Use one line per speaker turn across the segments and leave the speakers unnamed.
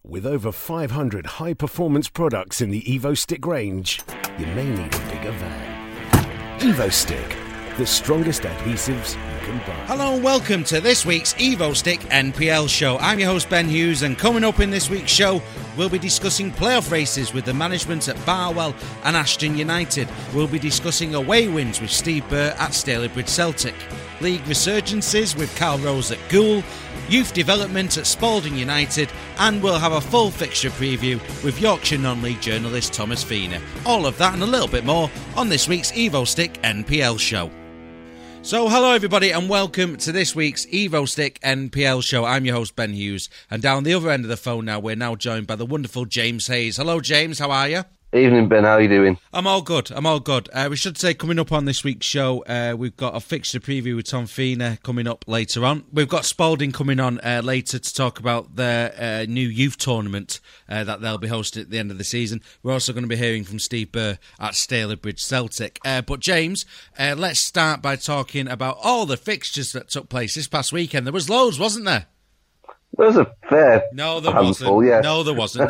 With over 500 high-performance products in the EvoStick range, you may need a bigger van. EvoStick, the strongest adhesives you can buy.
Hello and welcome to this week's EvoStick NPL show. I'm your host Ben Hughes, and coming up in this week's show, we'll be discussing playoff races with the management at Barwell and Ashton United. We'll be discussing away wins with Steve Burr at Stalybridge Celtic, league resurgences with Carl Rose at Goole, youth development at Spalding United, and we'll have a full fixture preview with Yorkshire non-league journalist Thomas Feeney. All of that and a little bit more on this week's EvoStick NPL show. So hello everybody and welcome to this week's EvoStick NPL show. I'm your host Ben Hughes, and down the other end of the phone now we're now joined by the wonderful James Hayes. Hello James, how are you?
Evening, Ben. How are you doing?
I'm all good. We should say coming up on this week's show, we've got a fixture preview with Tom Feeney coming up later on. We've got Spalding coming on later to talk about their new youth tournament that they'll be hosting at the end of the season. We're also going to be hearing from Steve Burr at Stalybridge Celtic. But James, let's start by talking about all the fixtures that took place this past weekend. There was loads, wasn't there?
There was a fair
handful,
yeah.
No, there wasn't.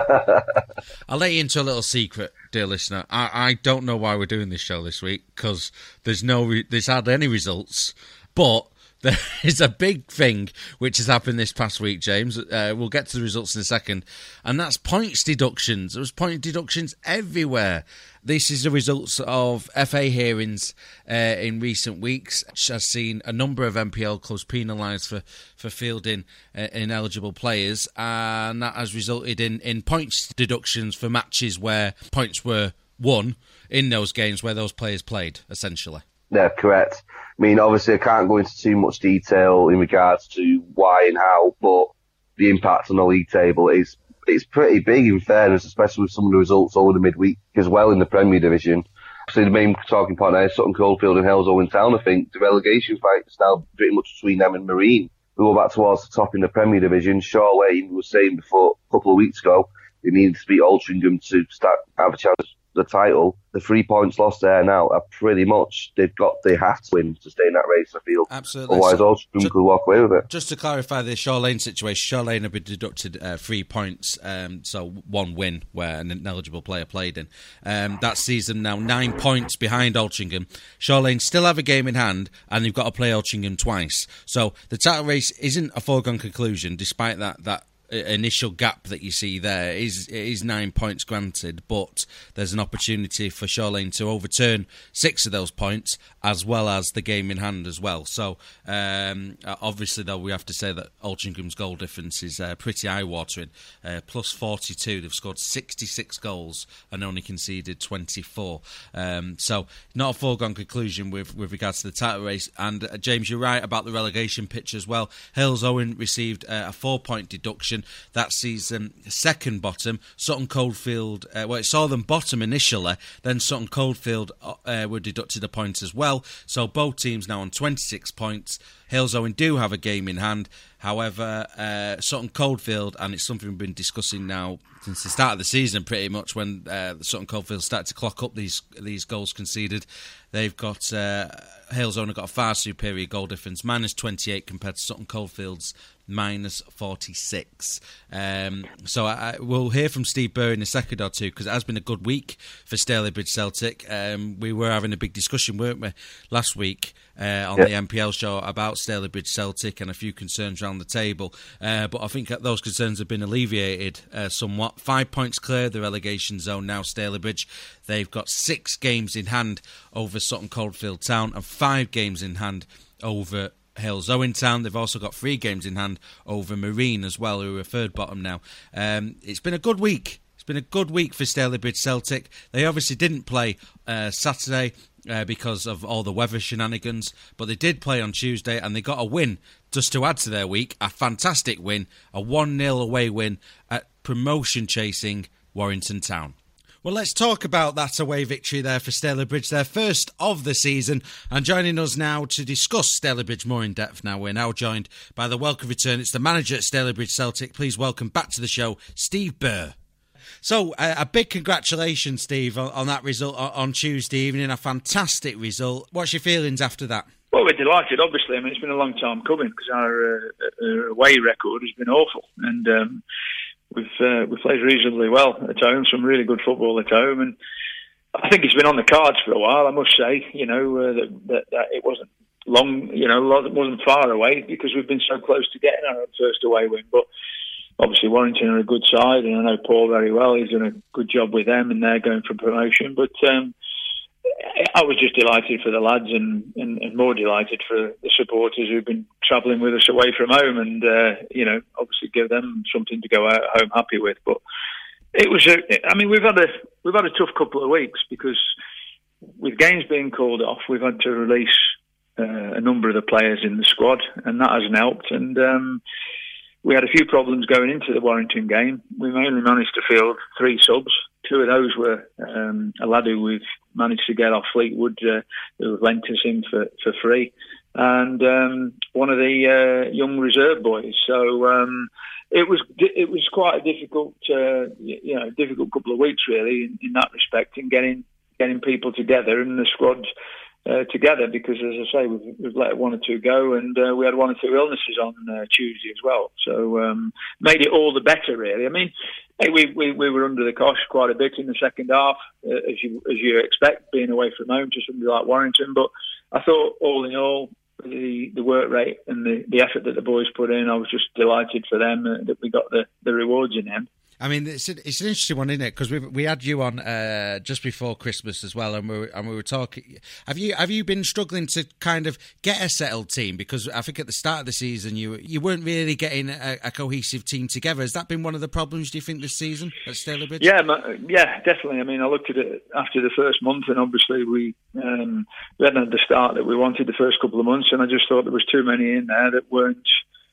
I'll let you into a little secret, dear listener. I don't know why we're doing this show this week, because there's hardly any results. But there is a big thing which has happened this past week, James. We'll get to the results in a second. And that's points deductions. There was point deductions everywhere. This is the results of FA hearings in recent weeks, which has seen a number of NPL clubs penalised for fielding ineligible players, and that has resulted in points deductions for matches where points were won in those games where those players played, essentially.
Yeah, correct. I mean, obviously I can't go into too much detail in regards to why and how, but the impact on the league table is pretty big, in fairness, especially with some of the results over the midweek as well in the Premier Division. So the main talking point there is Sutton Coldfield and Hales Owen Town. I think the relegation fight is now pretty much between them and Marine. We go back towards the top in the Premier Division. Shaw Lane was saying before a couple of weeks ago they needed to beat Altrincham to have a chance at the title. The 3 points lost there now are pretty much, they have to win to stay in that race, I feel.
Absolutely.
Otherwise, Altrincham could walk away with it. Just
to clarify the Shaw Lane situation, Shaw Lane have been deducted 3 points, so one win where an ineligible player played in. That season now 9 points behind Altrincham. Shaw Lane still have a game in hand, and they've got to play Altrincham twice. So the title race isn't a foregone conclusion, despite that initial gap that you see there. It is 9 points granted, but there's an opportunity for Shaw Lane to overturn 6 of those points, as well as the game in hand as well. So obviously though, we have to say that Altringham's goal difference is pretty eye-watering. Plus 42, they've scored 66 goals and only conceded 24. So not a foregone conclusion with regards to the title race. And James, you're right about the relegation pitch as well. Hales Owen received a 4-point deduction. That sees them second bottom. Sutton Coldfield, it saw them bottom initially, then Sutton Coldfield were deducted a point as well. So both teams now on 26 points. Hales Owen do have a game in hand. However, Sutton Coldfield, and it's something we've been discussing now since the start of the season pretty much, when Sutton Coldfield started to clock up these goals conceded, they've got, Hales Owen have got a far superior goal difference, minus 28 compared to Sutton Coldfield's minus 46. So we'll hear from Steve Burr in a second or two, because it has been a good week for Stalybridge Celtic. We were having a big discussion, weren't we, last week on the NPL show about Stalybridge Celtic and a few concerns around the table. But I think that those concerns have been alleviated somewhat. 5 points clear the relegation zone now, Stalybridge. They've got 6 games in hand over Sutton Coldfield Town and 5 games in hand over Hales Owen Town. They've also got 3 games in hand over Marine as well, who are third bottom now. It's been a good week. It's been a good week for Stalybridge Celtic. They obviously didn't play Saturday because of all the weather shenanigans, but they did play on Tuesday and they got a win just to add to their week. A fantastic win, a 1-0 away win at promotion-chasing Warrington Town. Well, let's talk about that away victory there for Stalybridge, their first of the season. And joining us now to discuss Stalybridge more in depth now, we're now joined by the welcome return. It's the manager at Stalybridge Celtic. Please welcome back to the show, Steve Burr. So, a big congratulations, Steve, on that result on Tuesday evening. A fantastic result. What's your feelings after that?
Well, we're delighted, obviously. I mean, it's been a long time coming because our away record has been awful. And we've played reasonably well at home, some really good football at home, and I think it's been on the cards for a while. I must say, that it wasn't long, it wasn't far away because we've been so close to getting our first away win. But obviously Warrington are a good side, and I know Paul very well. He's done a good job with them, and they're going for promotion. But I was just delighted for the lads, and more delighted for the supporters who've been travelling with us away from home, and obviously give them something to go out home happy with. But it was, we've had a tough couple of weeks because with games being called off, we've had to release a number of the players in the squad, and that hasn't helped. And we had a few problems going into the Warrington game. We only managed to field 3 subs. 2 of those were a lad who we've managed to get off Fleetwood, who lent us in for free, and one of the young reserve boys. So it was quite a difficult couple of weeks really in that respect, in getting people together and the squad together, because as I say, we've let 1 or 2 go, and we had 1 or 2 illnesses on Tuesday as well. So made it all the better really. I mean, we were under the cosh quite a bit in the second half, as you expect, being away from home to somebody like Warrington. But I thought all in all, the work rate and the effort that the boys put in, I was just delighted for them that we got the rewards in the end.
I mean, it's an interesting one, isn't it? Because we had you on just before Christmas as well, and we were talking. Have you been struggling to kind of get a settled team? Because I think at the start of the season you weren't really getting a cohesive team together. Has that been one of the problems, do you think, this season at Stalybridge?
Yeah, definitely. I mean, I looked at it after the first month, and obviously we hadn't had the start that we wanted the first couple of months, and I just thought there was too many in there that weren't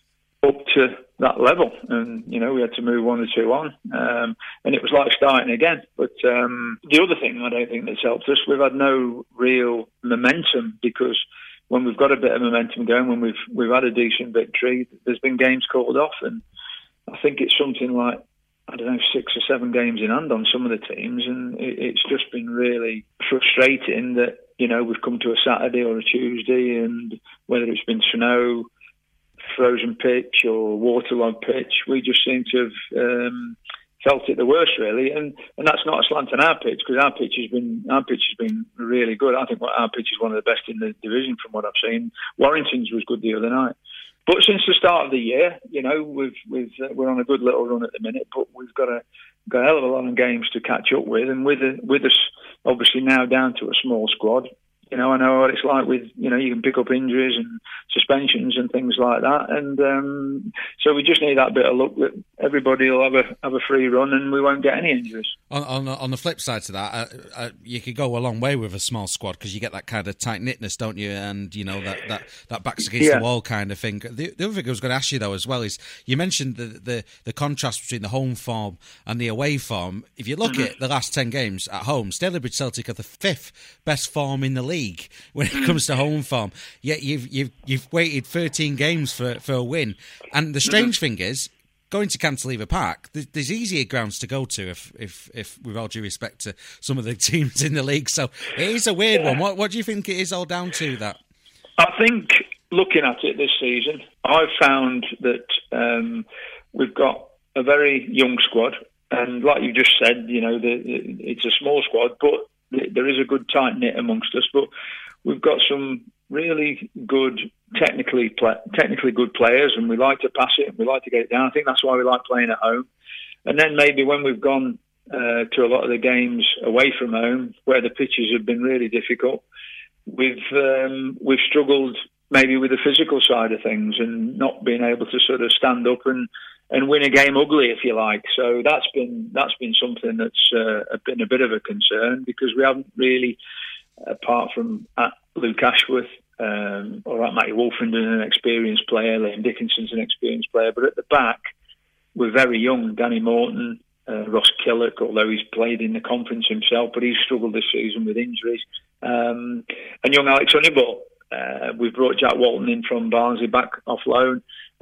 up to that level, and we had to move 1 or 2 on, and it was like starting again. But the other thing I don't think that's helped us, we've had no real momentum, because when we've got a bit of momentum going, when we've had a decent victory, there's been games called off, and I think it's something like 6 or 7 games in hand on some of the teams, and it's just been really frustrating that we've come to a Saturday or a Tuesday, and whether it's been snow, frozen pitch or waterlogged pitch, we just seem to have felt it the worst really, and that's not a slant on our pitch, because our pitch has been really good. I think our pitch is one of the best in the division from what I've seen. Warrington's was good the other night, but since the start of the year, we're on a good little run at the minute, but we've got a hell of a lot of games to catch up with, and with us obviously now down to a small squad. I know what it's like with, you can pick up injuries and suspensions and things like that. And so we just need that bit of luck that everybody will have a free run and we won't get any injuries.
On the flip side to that, you could go a long way with a small squad, because you get that kind of tight-knitness, don't you? And, that backs against the wall kind of thing. The other thing I was going to ask you, though, as well, is you mentioned the contrast between the home form and the away form. If you look at the last 10 games at home, Stalybridge Celtic are the 5th best form in the league when it comes to home form. Yet you've waited 13 games for a win. And the strange thing is, going to Cantilever Park, there's easier grounds to go to, if with all due respect to some of the teams in the league. So it is a weird one. What do you think it is all down to, that?
I think, looking at it this season, I've found that we've got a very young squad, and like you just said, it's a small squad, but there is a good tight knit amongst us. But we've got some really good, technically good players, and we like to pass it and we like to get it down. I think that's why we like playing at home. And then maybe when we've gone to a lot of the games away from home, where the pitches have been really difficult, we've struggled maybe with the physical side of things and not being able to sort of stand up and win a game ugly, if you like. So that's been something that's been a bit of a concern, because we haven't really, apart from Luke Ashworth or Matty Wolfenden, an experienced player, Liam Dickinson's an experienced player, but at the back we're very young. Danny Morton, Ross Killock, although he's played in the conference himself, but he's struggled this season with injuries, and young Alex Honeyball. We've brought Jack Walton in from Barnsley back off loan,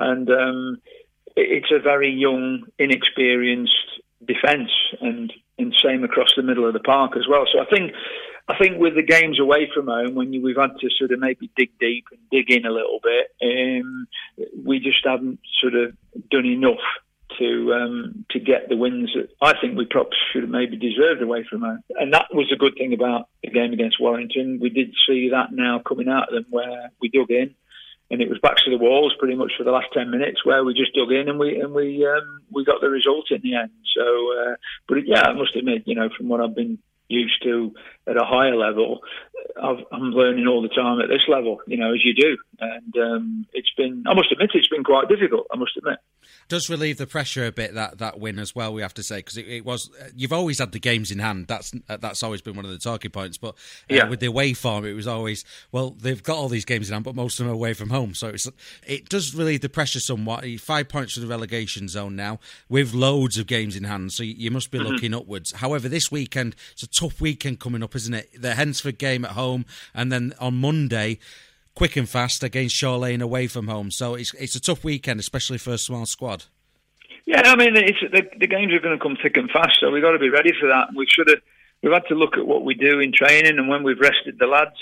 and it's a very young, inexperienced defence, and same across the middle of the park as well. So I think with the games away from home, when we've had to sort of maybe dig deep and dig in a little bit, we just haven't sort of done enough to get the wins that I think we perhaps should have maybe deserved away from home. And that was a good thing about the game against Warrington. We did see that now coming out of them, where we dug in, and it was backs to the walls pretty much for the last 10 minutes, where we just dug in and we got the result in the end. So, but yeah, I must admit, from what I've been used to at a higher level, I'm learning all the time at this level, as you do. And I must admit, it's been quite difficult, I must admit.
Does relieve the pressure a bit, that win as well, we have to say, because it was, you've always had the games in hand. That's always been one of the talking points. But with the away form, it was always, well, they've got all these games in hand, but most of them are away from home. So it does relieve the pressure somewhat. 5 points for the relegation zone now, with loads of games in hand. So you must be looking upwards. However, this weekend, it's a tough weekend coming up, isn't it? The Hensford game at home, and then on Monday, quick and fast against Shaw Lane away from home. So it's a tough weekend, especially for a small squad.
Yeah, I mean, the games are going to come thick and fast, so we've got to be ready for that. We've had to look at what we do in training and when we've rested the lads,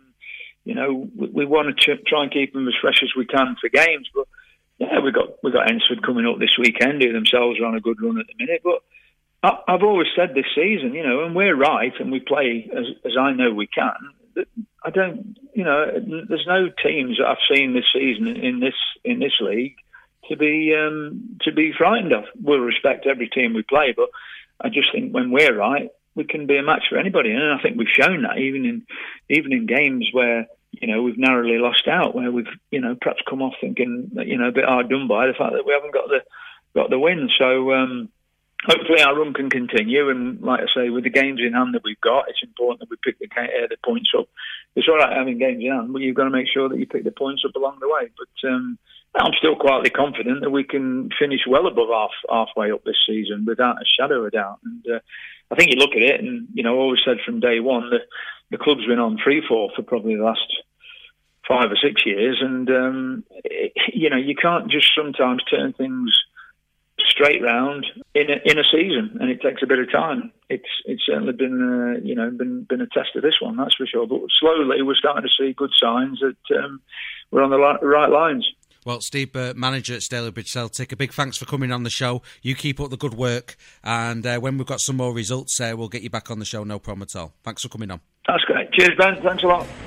and we want to try and keep them as fresh as we can for games. But yeah, we've got Hensford coming up this weekend, who themselves are on a good run at the minute. But I've always said this season, and we're right, and we play as I know we can. I don't, there's no teams that I've seen this season in this league to be frightened of. We'll respect every team we play, but I just think when we're right, we can be a match for anybody, and I think we've shown that even in games where we've narrowly lost out, where we've perhaps come off thinking a bit hard done by the fact that we haven't got the win. So. Hopefully our run can continue, and like I say, with the games in hand that we've got, it's important that we pick the points up. It's all right having games in hand, but you've got to make sure that you pick the points up along the way. But I'm still quietly confident that we can finish well above halfway up this season without a shadow of a doubt. And I think you look at it, and I always said from day one that the club's been on free fall for probably the last 5 or 6 years, and you can't just sometimes turn things straight round in a season, and it takes a bit of time. It's certainly been been a test of this one, that's for sure. But slowly we're starting to see good signs that we're on the right lines.
Well, Steve Burt, manager at Stalybridge Celtic, a big thanks for coming on the show. You keep up the good work, and when we've got some more results, we'll get you back on the show, no problem at all. Thanks for coming on.
That's great. Cheers, Ben. Thanks a lot.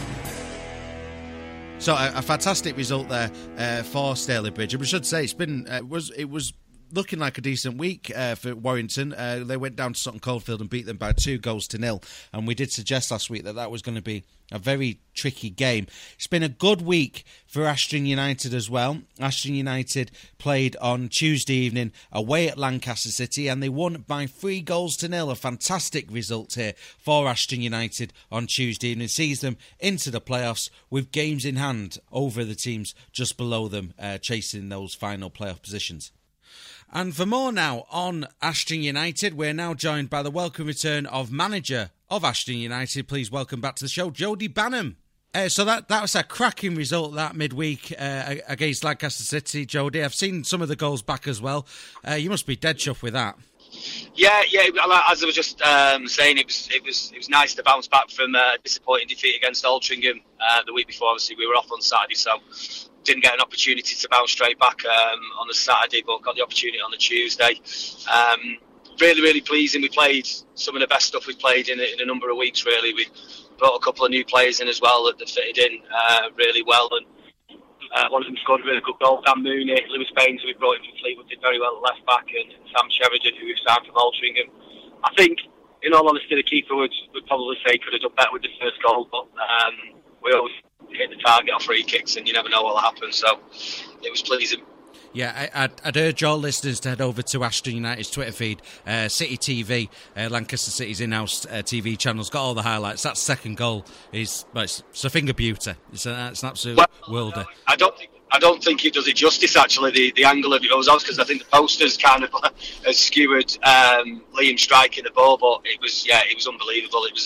So a fantastic result there for Stalybridge. We should say it was looking like a decent week for Warrington. They went down to Sutton Coldfield and beat them by 2-0. And we did suggest last week that was going to be a very tricky game. It's been a good week for Ashton United as well. Ashton United played on Tuesday evening away at Lancaster City, and they won by 3-0. A fantastic result here for Ashton United on Tuesday evening. Sees them into the playoffs with games in hand over the teams just below them, chasing those final playoff positions. And for more now on Ashton United, we're now joined by the welcome return of manager of Ashton United. Please welcome back to the show, Jody Banham. So that was a cracking result, that midweek against Lancaster City, Jody. I've seen some of the goals back as well. You must be dead chuffed with that.
Yeah. As I was just saying, it was nice to bounce back from a disappointing defeat against Altrincham the week before. Obviously, we were off on Saturday, so didn't get an opportunity to bounce straight back on the Saturday, but got the opportunity on the Tuesday. Really pleasing. We played some of the best stuff we've played in a number of weeks, really. We brought a couple of new players in as well that fitted in really well, and one of them scored a really good goal. Dan Mooney, Lewis Baines, who we brought in from Fleetwood, did very well at left back, and Sam Sheridan, who we've signed from Altrincham. I think, in all honesty, the keeper would probably say could have done better with the first goal, but we always hit the target off free kicks, and you never know what will happen, so it was pleasing.
Yeah, I'd urge all listeners to head over to Ashton United's Twitter feed, City TV, Lancaster City's in-house TV channel's got all the highlights. That second goal is it's a finger beauty. It's an absolute worlder.
I don't think it does it justice, actually, the angle of it goes off, because I think the posters kind of skewered Liam striking the ball, but it was unbelievable. It was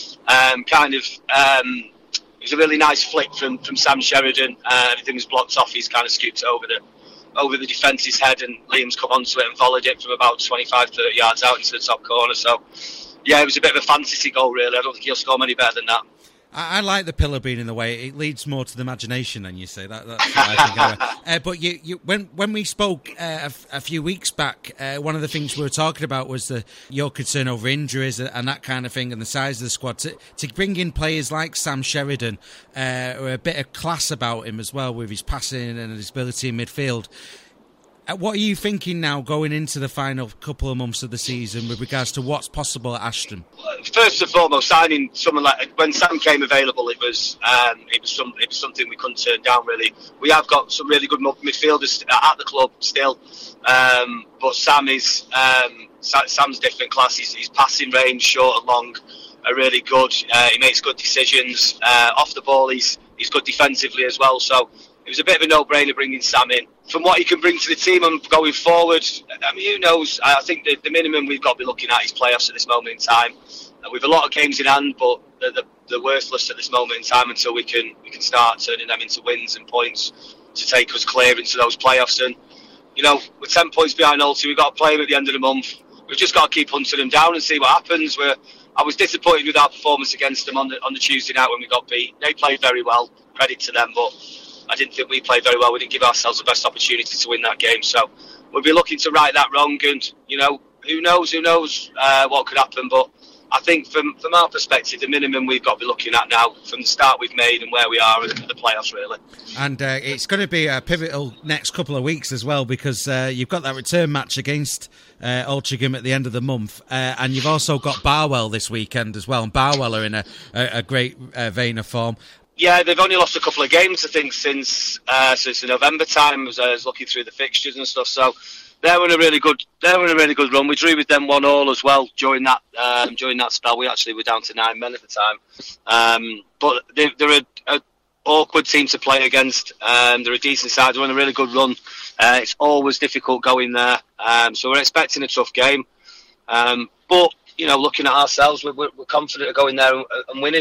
it was a really nice flick from Sam Sheridan. Everything was blocked off. He's kind of scooped it over the defence's head, and Liam's come onto it and volleyed it from about 25-30 yards out into the top corner. So, yeah, it was a bit of a fantasy goal, really. I don't think he'll score many better than that.
I like the pillar being in the way. It leads more to the imagination than you say. That's what I think. But when we spoke a few weeks back, one of the things we were talking about was your concern over injuries and that kind of thing, and the size of the squad. To bring in players like Sam Sheridan, a bit of class about him as well with his passing and his ability in midfield. What are you thinking now going into the final couple of months of the season with regards to what's possible at Ashton?
First and foremost, signing someone like when Sam came available, it was something we couldn't turn down. Really, we have got some really good midfielders at the club still, but Sam's different class. His passing range, short and long, are really good. He makes good decisions off the ball. He's good defensively as well. So it was a bit of a no-brainer bringing Sam in. From what he can bring to the team and going forward, I mean, who knows? I think the minimum we've got to be looking at is playoffs at this moment in time. We've a lot of games in hand, but they're worthless at this moment in time until we can start turning them into wins and points to take us clear into those playoffs. And, you know, we're 10 points behind Alty. We've got to play them at the end of the month. We've just got to keep hunting them down and see what happens. I was disappointed with our performance against them on the Tuesday night when we got beat. They played very well, credit to them, but I didn't think we played very well. We didn't give ourselves the best opportunity to win that game. So we'll be looking to right that wrong. And, you know, who knows what could happen. But I think from our perspective, the minimum we've got to be looking at now from the start we've made and where we are in the playoffs, really. And
it's going to be a pivotal next couple of weeks as well, because you've got that return match against Altrincham at the end of the month, and you've also got Barwell this weekend as well. And Barwell are in a great vein of form.
Yeah, they've only lost a couple of games, I think, since the November time. I was looking through the fixtures and stuff. So they're in a really good run. We drew with them 1-1 as well during that spell. We actually were down to 9 men at the time. But they're an awkward team to play against. They're a decent side. They're on a really good run. It's always difficult going there. So we're expecting a tough game. But you know, looking at ourselves, we're confident of going there and winning.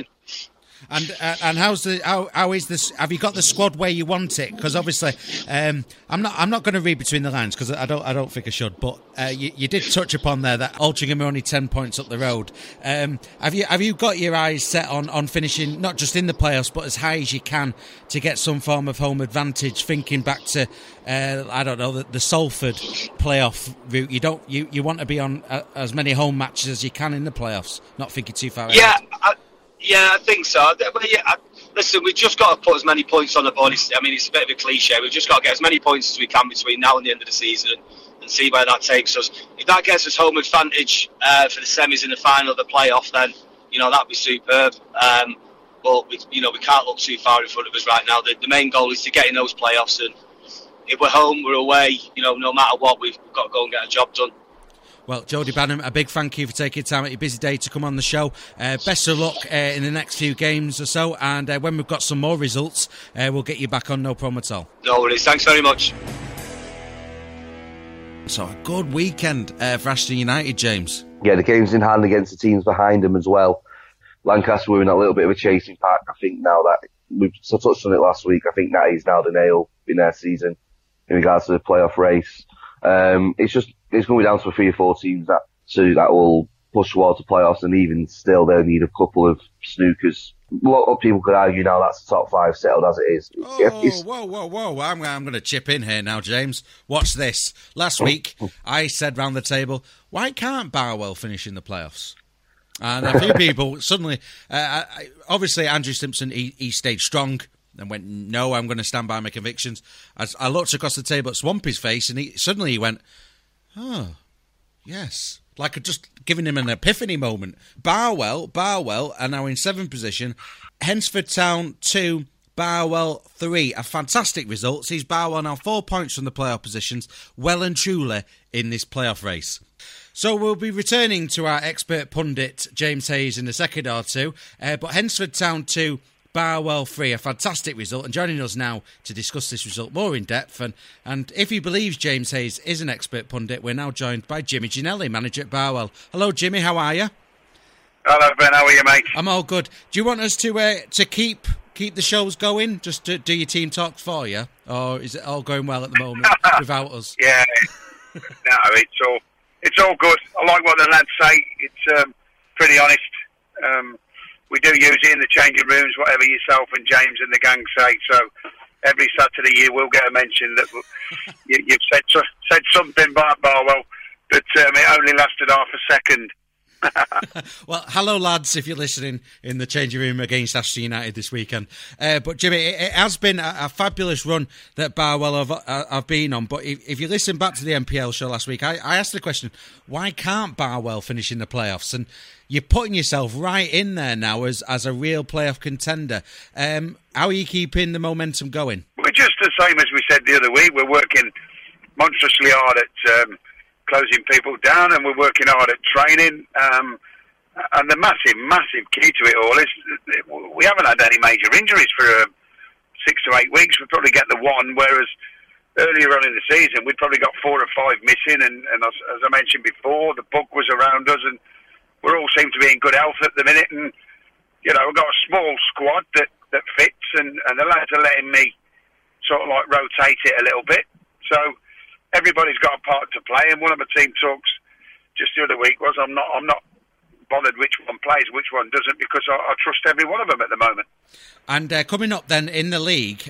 And how is this? Have you got the squad where you want it? Because obviously, I'm not going to read between the lines because I don't think I should. But you did touch upon there that Altrincham are only 10 points up the road. Have you got your eyes set on finishing not just in the playoffs but as high as you can to get some form of home advantage? Thinking back to the Salford playoff route. You want to be on as many home matches as you can in the playoffs. Not thinking too far ahead.
Yeah, I think so. Listen, we've just got to put as many points on the board. It's a bit of a cliche. We've just got to get as many points as we can between now and the end of the season and see where that takes us. If that gets us home advantage for the semis and the final of the playoff, then, you know, that'd be superb. But, we can't look too far in front of us right now. The main goal is to get in those playoffs. And if we're home, we're away, you know, no matter what, we've got to go and get a job done.
Well, Jody Banham, a big thank you for taking time out your busy day to come on the show. Best of luck in the next few games or so, and when we've got some more results, we'll get you back on, no problem at all.
No worries, thanks very much.
So a good weekend for Ashton United, James.
Yeah, the game's in hand against the teams behind them as well. Lancaster were in a little bit of a chasing pack. I think now that we've touched on it last week, I think that is now the nail in their season in regards to the playoff race. It's going to be down to 3 or 4 teams that will push towards the playoffs, and even still they'll need a couple of snookers. A lot of people could argue now that's the top 5 settled as it is.
Whoa. I'm going to chip in here now, James. Watch this. Last week, I said round the table, why can't Barwell finish in the playoffs? And a few people suddenly, obviously Andrew Simpson, he stayed strong and went, no, I'm going to stand by my convictions. As I looked across the table at Swampy's face, and he went, oh, yes. Like just giving him an epiphany moment. Barwell are now in 7th position. Hensford Town 2, Barwell 3. A fantastic result. Sees Barwell now 4 points from the playoff positions, well and truly in this playoff race. So we'll be returning to our expert pundit, James Hayes, in a second or two. But Hensford Town 2, Barwell 3, a fantastic result, and joining us now to discuss this result more in depth, and if he believes James Hayes is an expert pundit, we're now joined by Jimmy Ginelli, manager at Barwell. Hello, Jimmy, how are you?
Hello, Ben, how are you, mate?
I'm all good. Do you want us to keep the shows going, just to do your team talks for you, or is it all going well at the moment without us?
Yeah, no, it's all good. I like what the lads say. It's pretty honest. we do use it in the changing rooms, whatever yourself and James and the gang say. So every Saturday you will get a mention that you've said something about Barwell, but it only lasted half a second.
Well, hello lads, if you're listening in the changing room against Aston United this weekend. But Jimmy, it has been a fabulous run that Barwell have been on. But if you listen back to the MPL show last week, I asked the question, why can't Barwell finish in the playoffs? And you're putting yourself right in there now as a real playoff contender. How are you keeping the momentum going?
We're just the same as we said the other week. We're working monstrously hard at closing people down, and we're working hard at training. And the massive key to it all is we haven't had any major injuries for 6 to 8 weeks. We probably get the one, whereas earlier on in the season we'd probably got 4 or 5 missing. And as I mentioned before, the bug was around us, and we all seem to be in good health at the minute. And we've got a small squad that fits, and the lads are letting me sort of like rotate it a little bit. So everybody's got a part to play, and one of the team talks just the other week was I'm not bothered which one plays, which one doesn't, because I trust every one of them at the moment. And
coming up then in the league,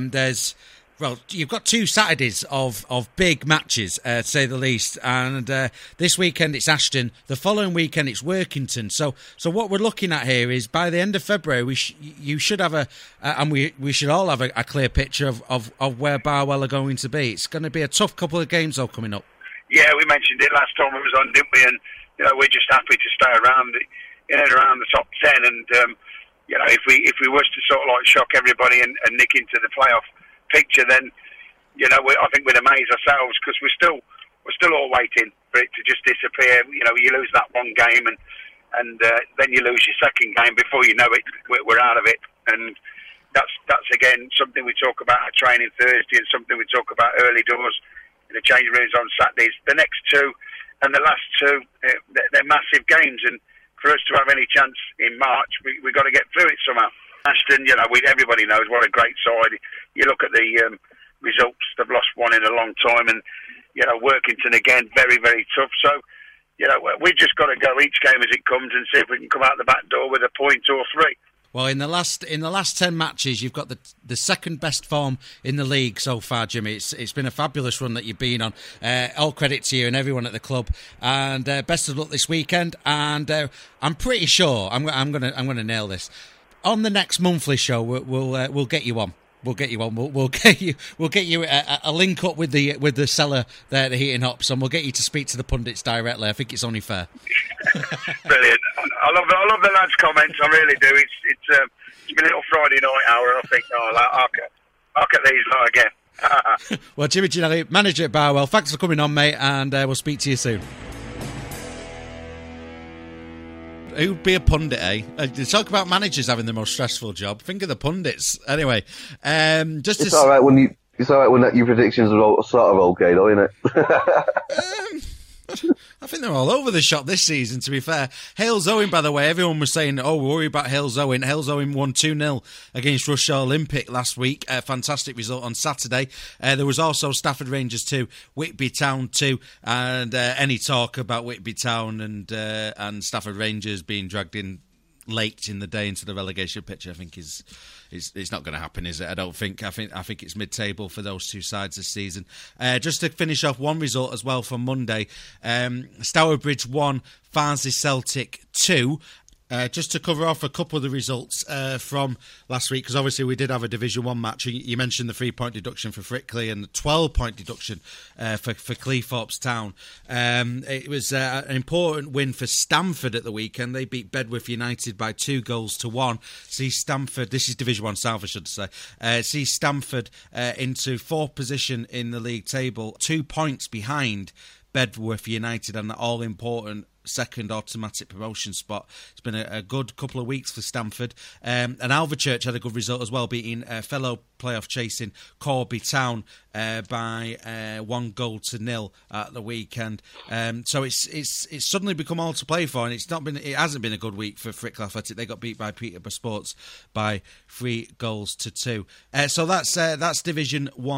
you've got 2 Saturdays of big matches, to say the least. And this weekend it's Ashton. The following weekend it's Workington. So what we're looking at here is by the end of February, you should have we should all have a clear picture of where Barwell are going to be. It's going to be a tough couple of games though coming up.
Yeah, we mentioned it last time we was on, didn't we? And we're just happy to stay around the top 10. And if we was to sort of like shock everybody and nick into the playoff picture, then I think we'd amaze ourselves, because we're still all waiting for it to just disappear. You lose that one game, and then you lose your second game. Before you know it, we're out of it. And that's again something we talk about at training Thursday, and something we talk about early doors in the changing rooms on Saturdays. The next 2 and the last 2, they're massive games, and for us to have any chance in March, we've got to get through it somehow. Ashton, everybody knows what a great side. You look at the results; they've lost one in a long time, and Workington again, very, very tough. So, we've just got to go each game as it comes and see if we can come out the back door with a point or 3.
Well, in the last 10 matches, you've got the second best form in the league so far, Jimmy. It's been a fabulous run that you've been on. All credit to you and everyone at the club. And best of luck this weekend. And I'm pretty sure I'm gonna nail this. On the next monthly show, we'll get you on. We'll get you on. We'll get you a link up with the seller there, the Heating Hops, and we'll get you to speak to the pundits directly. I think it's only fair.
Brilliant. I love the lads' comments. I really do. It's been a little Friday night hour, and I think, I'll get these lot again.
Well, Jimmy Ginnelly, manager at Barwell, thanks for coming on, mate, and we'll speak to you soon. Who'd be a pundit, eh? Talk about managers having the most stressful job. Think of the pundits. Anyway,
it's all right when your predictions are sort of okay, though, isn't it?
I think they're all over the shop this season, to be fair. Hales Owen, by the way, everyone was saying, worry about Hales Owen. Hales Owen won 2-0 against Russia Olympic last week. A fantastic result on Saturday. There was also Stafford Rangers 2, Whitby Town 2, and any talk about Whitby Town and Stafford Rangers being dragged in late in the day into the relegation picture, I think it's not going to happen, is it? I don't think. I think it's mid-table for those 2 sides this season. Just to finish off one result as well from Monday, Stourbridge 1, Farnsley Celtic 2. Just to cover off a couple of the results from last week, because obviously we did have a Division 1 match. You mentioned the 3-point deduction for Frickley and the 12-point deduction for Cleethorpes Town. It was an important win for Stamford at the weekend. They beat Bedworth United by 2-1. See Stamford, this is Division 1 South, I should say. See Stamford into 4th position in the league table, 2 points behind Bedworth United and the all-important second automatic promotion spot. It's been a good couple of weeks for Stamford. And Alvechurch had a good result as well, beating fellow playoff chasing Corby Town by 1-0 at the weekend. So it's suddenly become all to play for, and it hasn't been a good week for Frickley Athletic. They got beat by Peterborough Sports by 3-2. So that's Division 1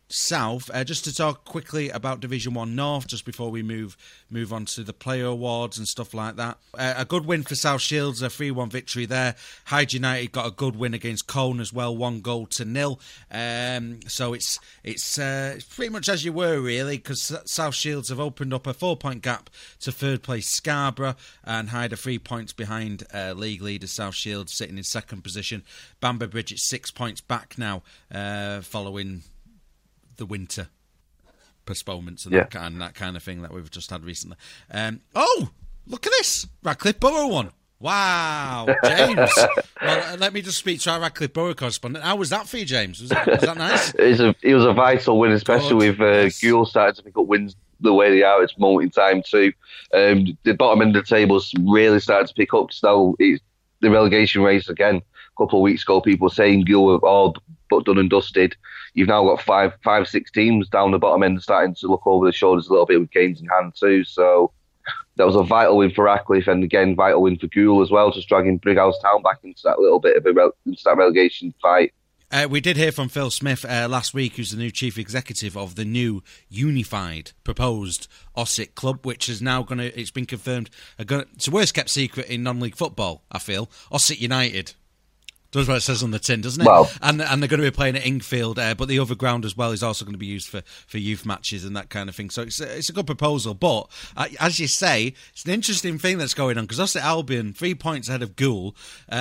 South, just to talk quickly about Division 1 North, just before we move on to the player awards and stuff like that. A good win for South Shields, a 3-1 victory there. Hyde United got a good win against Colne as well, 1-0. So it's pretty much as you were, really, because South Shields have opened up a 4-point gap to third place Scarborough, and Hyde are 3 points behind league leader South Shields, sitting in second position. Bamber Bridge is 6 points back now, following the winter postponements and that kind of thing that we've just had recently. Oh, look at this! Radcliffe Borough won. Wow, James. Well, let me just speak to our Radcliffe Borough correspondent. How was that for you, James? Was that nice?
It was a vital win, especially with Goole starting to pick up wins the way they are at this moment in time too. The bottom end of the table's really started to pick up. So it's the relegation race again. A couple of weeks ago, people were saying Goole were all but done and dusted. You've now got five, 6 teams down the bottom end starting to look over the shoulders a little bit with games in hand too. So that was a vital win for Radcliffe, and again, vital win for Goole as well, just dragging Brighouse Town back into that little bit of into that relegation fight.
We did hear from Phil Smith last week, who's the new chief executive of the new unified proposed Ossett club, which is now it's been confirmed, it's a worst kept secret in non-league football, I feel, Ossett United. Does what it says on the tin, doesn't it?
Well,
and they're going to be playing at Ingfield, but the other ground as well is also going to be used for youth matches and that kind of thing. So it's a good proposal. But as you say, it's an interesting thing that's going on because Ossett Albion 3 points ahead of Goole.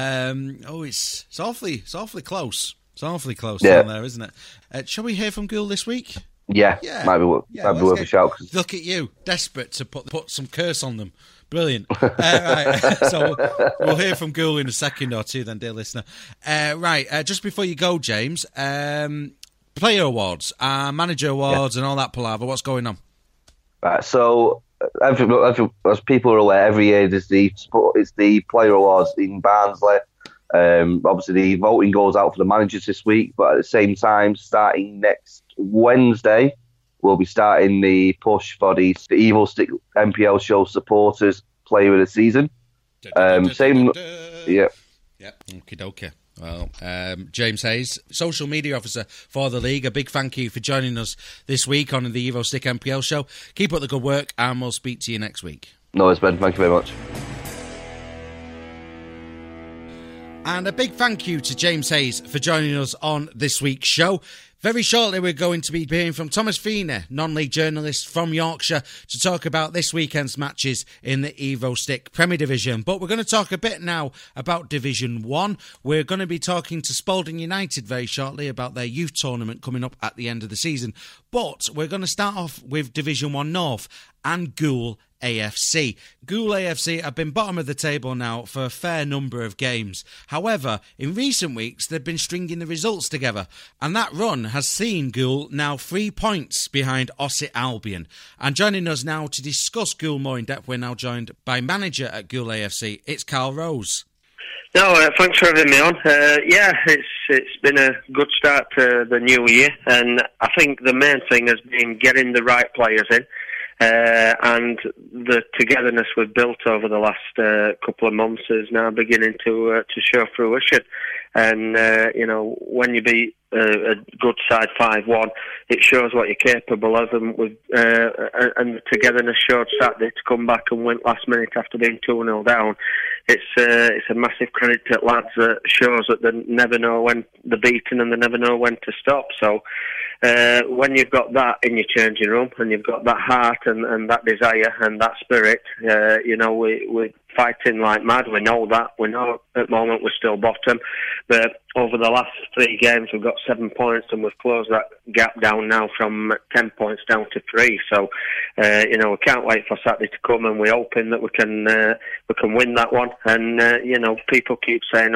It's awfully close. It's awfully close down there, isn't it? Shall we hear from Goole this week?
Yeah. Might be worth a shout.
Look at you, desperate to put some curse on them. Brilliant. Right. So we'll hear from Goole in a second or two then, dear listener. Just before you go, James, player awards, manager awards and all that palaver, what's going on?
Right, so as people are aware, every year it's the player awards in Barnsley. Obviously, the voting goes out for the managers this week, but at the same time, starting next Wednesday, we'll be starting the push for the Evo Stick MPL Show Supporters Player of the Season.
Okie dokie. Well, James Hayes, social media officer for the league, a big thank you for joining us this week on the Evo Stick MPL Show. Keep up the good work, and we'll speak to you next week.
No, it's Ben. Thank you very much.
And a big thank you to James Hayes for joining us on this week's show. Very shortly, we're going to be hearing from Thomas Feeney, non-league journalist from Yorkshire, to talk about this weekend's matches in the Evo Stick Premier Division. But we're going to talk a bit now about Division 1. We're going to be talking to Spalding United very shortly about their youth tournament coming up at the end of the season. But we're going to start off with Division 1 North and Goole AFC. Goole AFC have been bottom of the table now for a fair number of games. However, in recent weeks, they've been stringing the results together, and that run has seen Goole now 3 points behind Ossett Albion. And joining us now to discuss Goole more in depth, we're now joined by manager at Goole AFC. It's Carl Rose.
No, thanks for having me on. It's been a good start to the new year, and I think the main thing has been getting the right players in. And the togetherness we've built over the last couple of months is now beginning to show fruition. And when you beat a good side 5-1, it shows what you're capable of. And the togetherness showed Saturday to come back and win last minute after being 2-0 down. It's a massive credit to lads that shows that they never know when they're beaten and they never know when to stop. So when you've got that in your changing room and you've got that heart and that desire and that spirit, we're fighting like mad. We know that. We know at the moment we're still bottom. But over the last 3 games, we've got 7 points and we've closed that gap down now from 10 points down to 3. So, we can't wait for Saturday to come, and we're hoping that we can win that one. And, people keep saying,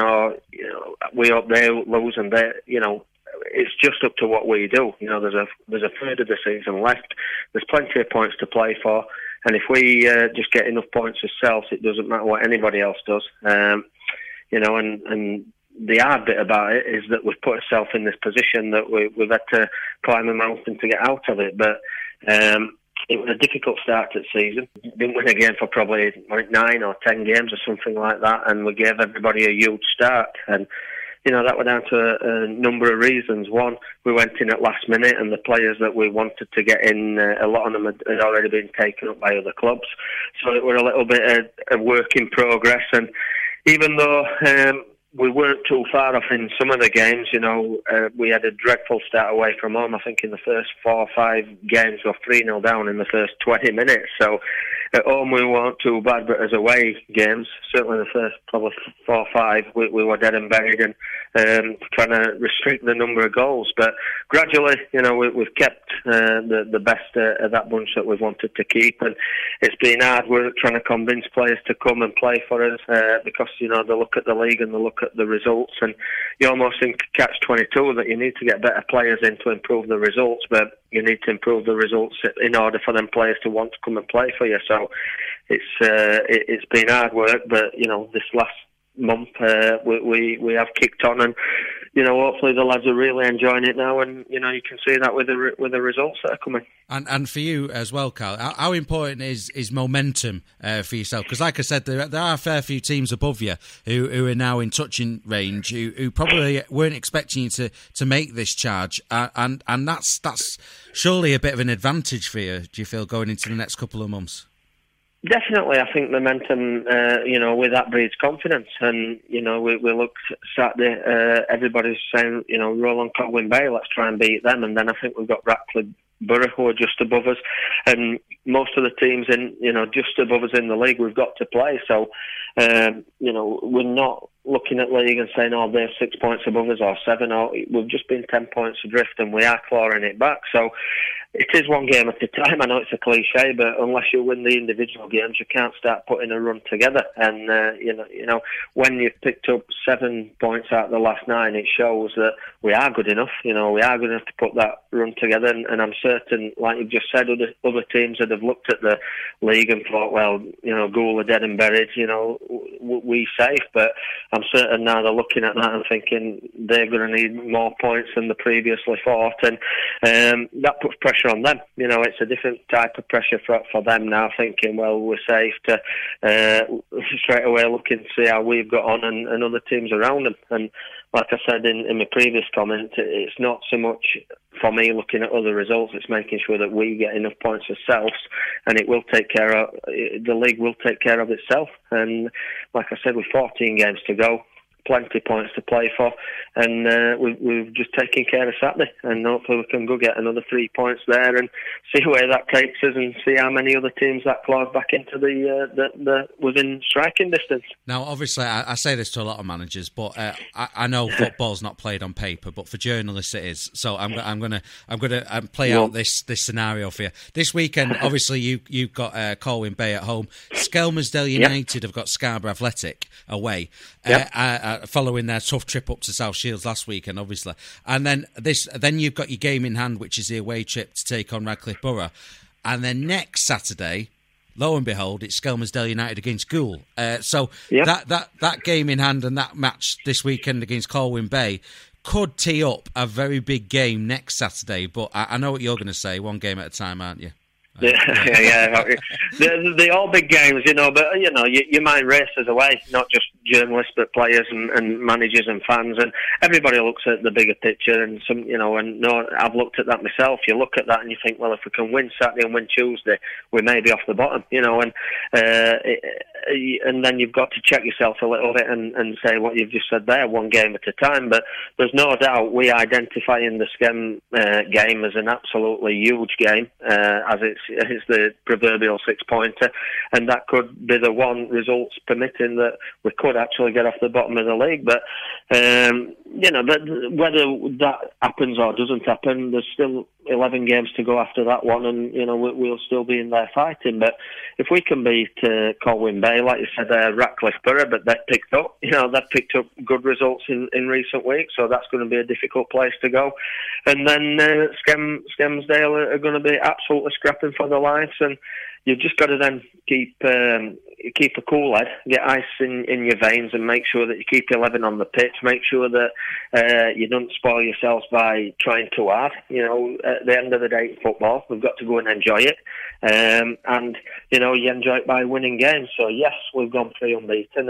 we hope they lose and they, it's just up to what we do. There's a third of the season left. There's plenty of points to play for. And if we just get enough points ourselves, it doesn't matter what anybody else does. And the hard bit about it is that we've put ourselves in this position that we've had to climb a mountain to get out of it. But it was a difficult start to the season. Didn't win a game for probably 9 or 10 games or something like that, and we gave everybody a huge start. And that were down to a number of reasons. One, we went in at last minute, and the players that we wanted to get in, a lot of them had already been taken up by other clubs. So it were a little bit of work in progress. And even though we weren't too far off in some of the games, we had a dreadful start away from home. I think in the first 4 or 5 games, we were 3-0 down in the first 20 minutes. So at home we weren't too bad, but as away games, certainly the first probably 4 or 5, we were dead and buried and trying to restrict the number of goals. But gradually, we've kept the best of that bunch that we've wanted to keep, and it's been hard work trying to convince players to come and play for us because they look at the league and they look at the results, and you almost think catch-22 that you need to get better players in to improve the results, but you need to improve the results in order for them players to want to come and play for you. So it's been hard work, but this last month we have kicked on, and hopefully the lads are really enjoying it now, and you can see that with the results that are coming.
And for you as well, Carl, how important is momentum for yourself? Because like I said, there are a fair few teams above you who are now in touching range, who probably weren't expecting you to make this charge, and that's surely a bit of an advantage for you, do you feel, going into the next couple of months?
Definitely, I think momentum, with that breeds confidence. And, we looked Saturday, everybody's saying, roll on Colwyn Bay, let's try and beat them. And then I think we've got Ratcliffe Borough who are just above us. And most of the teams just above us in the league, we've got to play. So, we're not looking at league and saying, they're 6 points above us or 7. We've just been 10 points adrift and we are clawing it back. So, it is one game at a time. I know it's a cliche, but unless you win the individual games, you can't start putting a run together. And when you've picked up 7 points out of the last 9, it shows that we are good enough. We are good enough to put that run together. And I'm certain, like you've just said, other teams that have looked at the league and thought, well, Goole are dead and buried. We safe. But I'm certain now they're looking at that and thinking they're going to need more points than they previously thought, and that puts pressure on them. It's a different type of pressure for them now, thinking, well, we're safe, to straight away looking to see how we've got on and other teams around them. And like I said in my previous comment, it's not so much for me looking at other results, it's making sure that we get enough points ourselves, and it will take care of, the league will take care of itself. And like I said, with 14 games to go, plenty of points to play for, and we've just taken care of Saturday, and hopefully we can go get another 3 points there and see where that takes us, and see how many other teams that claws back into the within striking distance.
Now, obviously, I say this to a lot of managers, but I know football's not played on paper, but for journalists it is. So I'm gonna play out this scenario for you. This weekend, obviously, you've got Colwyn Bay at home. Skelmersdale United have got Scarborough Athletic away. Following their tough trip up to South Shields last weekend, obviously, and then you've got your game in hand, which is the away trip to take on Radcliffe Borough, and then next Saturday, lo and behold, it's Skelmersdale United against Goole. That game in hand and that match this weekend against Colwyn Bay could tee up a very big game next Saturday. But I know what you're going to say: one game at a time, aren't you?
Yeah. They're all big games, but your mind races away, not just journalists but players and managers and fans, and everybody looks at the bigger picture. And I've looked at that myself. You look at that and you think, well, if we can win Saturday and win Tuesday, we may be off the bottom, and then you've got to check yourself a little bit and say what you've just said there, one game at a time. But there's no doubt we identify in the Skem game as an absolutely huge game, as it's the proverbial 6-pointer, and that could be the one, results permitting, that we could actually get off the bottom of the league. But but whether that happens or doesn't happen, there's still 11 games to go after that one, and we'll still be in there fighting. But if we can beat Colwyn Bay, like you said, Ratcliffe Borough, but they've picked up good results in recent weeks, so that's going to be a difficult place to go. And then Skelmersdale are going to be absolutely scrapping for their lives, and you've just got to then keep a cool head, get ice in your veins, and make sure that you keep 11 on the pitch. Make sure that you don't spoil yourselves by trying too hard. At the end of the day, football, we've got to go and enjoy it, and you enjoy it by winning games. So yes, we've gone 3 unbeaten, and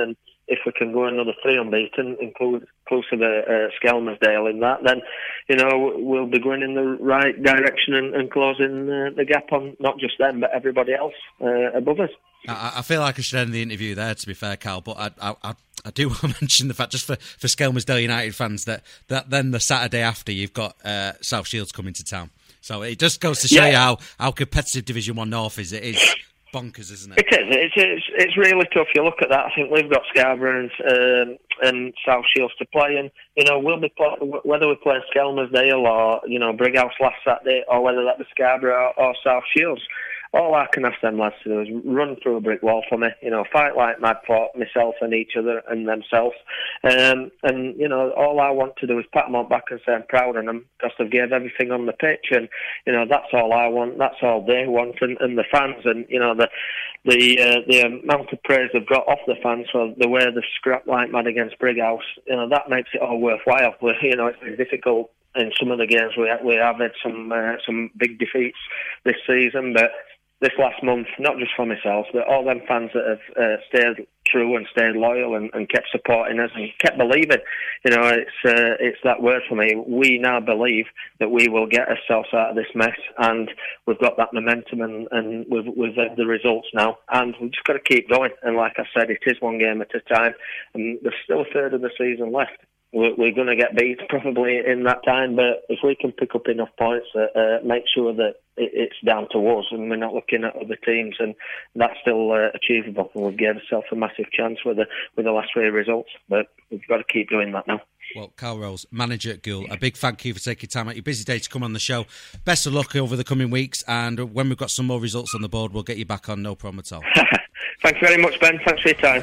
if we can go another 3 unbeaten, inclusive of Skelmersdale in that, then we'll be going in the right direction and closing the gap on not just them but everybody else above us.
I feel like I should end the interview there, to be fair, Carl, but I do want to mention the fact, just for Skelmersdale United fans, that then the Saturday after you've got South Shields coming to town. So it just goes to show you how competitive Division 1 North is. It is bonkers, isn't it?
It is. It's really tough. You look at that. I think we've got Scarborough and South Shields to play, and we'll be whether we play Skelmersdale or Brighouse last Saturday, or whether that be Scarborough or South Shields. All I can ask them lads to do is run through a brick wall for me, fight like mad for myself and each other and themselves. And all I want to do is pat them on the back and say I'm proud of them because they've gave everything on the pitch. And, that's all I want. That's all they want. And the fans and, the amount of praise they've got off the fans for the way they've scrapped like mad against Brighouse, that makes it all worthwhile. It's been difficult in some of the games. We have had some big defeats this season, but this last month, not just for myself, but all them fans that have stayed true and stayed loyal and kept supporting us and kept believing. It's that word for me. We now believe that we will get ourselves out of this mess, and we've got that momentum and we've had the results now, and we've just got to keep going. And like I said, it is one game at a time, and there's still a third of the season left. We're going to get beat probably in that time, but if we can pick up enough points, make sure that it's down to us and we're not looking at other teams, and that's still achievable. And we've given ourselves a massive chance with the last 3 results, but we've got to keep doing that now.
Well, Carl Rose, manager at Goole, a big thank you for taking time out your busy day to come on the show. Best of luck over the coming weeks, and when we've got some more results on the board, we'll get you back on, no problem at all.
Thanks very much, Ben. Thanks for your time.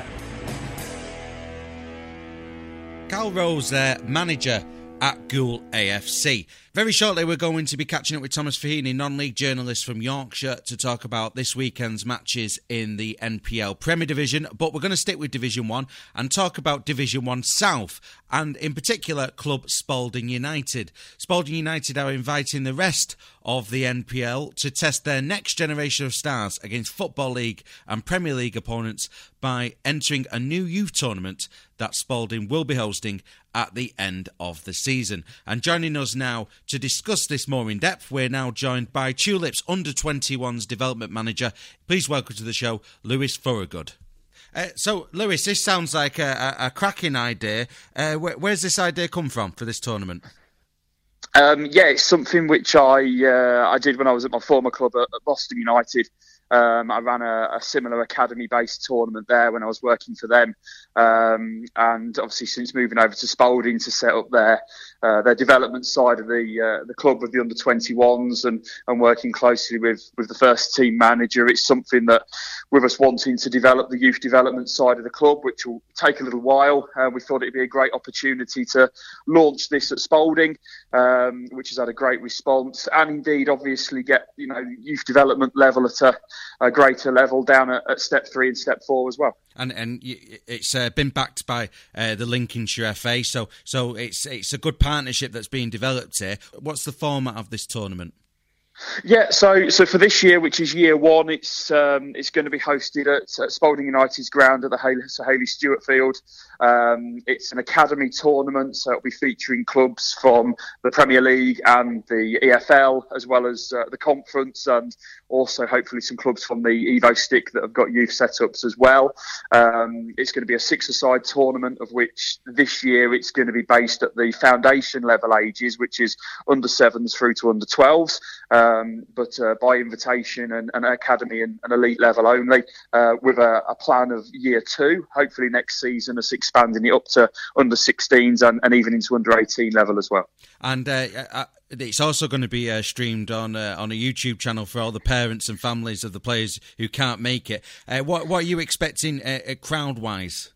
Carl Rose, manager at Goole AFC. Very shortly, we're going to be catching up with Thomas Fahini, non-league journalist from Yorkshire, to talk about this weekend's matches in the NPL Premier Division. But we're going to stick with Division 1 and talk about Division 1 South, and in particular, club Spalding United. Spalding United are inviting the rest of the NPL to test their next generation of stars against Football League and Premier League opponents by entering a new youth tournament that Spalding will be hosting at the end of the season. And joining us now to discuss this more in depth, we're now joined by Tulips Under-21's development manager. Please welcome to the show, Lewis Thorogood. So, Lewis, this sounds like a cracking idea. Where's this idea come from for this tournament?
It's something which I did when I was at my former club at Boston United. I ran a similar academy-based tournament there when I was working for them. And obviously since moving over to Spalding to set up their development side of the club with the under-21s and working closely with the first team manager, it's something that, with us wanting to develop the youth development side of the club, which will take a little while, we thought it'd be a great opportunity to launch this at Spalding, which has had a great response, and indeed obviously get youth development level at a greater level down at step 3 and step 4 as well.
And it's been backed by the Lincolnshire FA, so it's a good partnership that's being developed here. What's the format of this tournament?
Yeah, so for this year, which is year 1, it's going to be hosted at Spalding United's ground at the Sir Hayley Stewart Field. It's an academy tournament, so it'll be featuring clubs from the Premier League and the EFL, as well as the conference, and also hopefully some clubs from the Evo Stick that have got youth setups as well. It's going to be a 6-a-side tournament, of which this year it's going to be based at the foundation level ages, which is under 7s through to under 12s. But by invitation and academy and elite level only, with a plan of year 2, hopefully next season, us expanding it up to under 16s and even into under 18 level as well. And
it's also going to be streamed on a YouTube channel for all the parents and families of the players who can't make it. What are you expecting crowd-wise?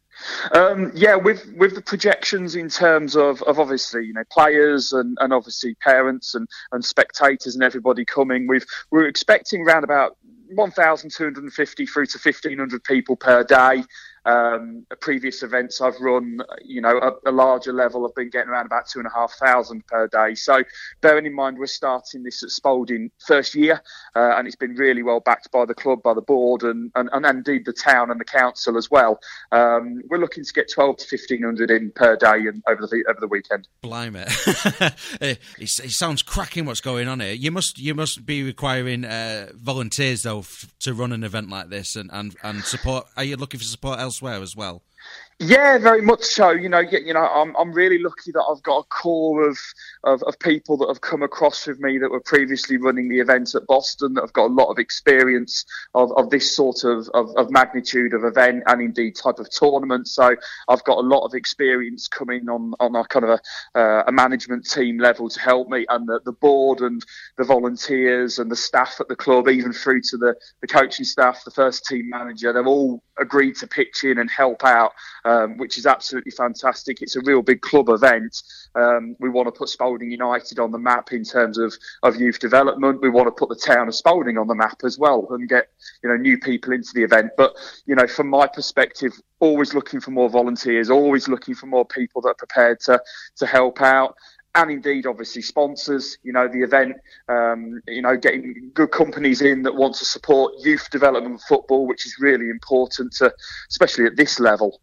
With the projections in terms of obviously players and obviously parents and spectators and everybody coming, we're expecting around about 1,250 through to 1,500 people per day. Previous events I've run, a larger level, I've been getting around about 2,500 per day. So bearing in mind we're starting this at Spalding first year, and it's been really well backed by the club, by the board, and indeed the town and the council as well. We're looking to get 1,200 to 1,500 in per day and over the weekend.
Blimey. It sounds cracking what's going on here. You must be requiring volunteers though to run an event like this and support. Are you looking for support elsewhere as well?
Yeah, very much so. I'm really lucky that I've got a core of people that have come across with me that were previously running the events at Boston, that have got a lot of experience of this sort of magnitude of event and indeed type of tournament. So I've got a lot of experience coming on a kind of a management team level to help me, and the board and the volunteers and the staff at the club, even through to the coaching staff, the first team manager, they've all agreed to pitch in and help out. Which is absolutely fantastic. It's a real big club event. We want to put Spalding United on the map in terms of youth development. We want to put the town of Spalding on the map as well and get new people into the event. But from my perspective, always looking for more volunteers, always looking for more people that are prepared to help out. And indeed, obviously, sponsors, the event, getting good companies in that want to support youth development football, which is really important to, especially at this level,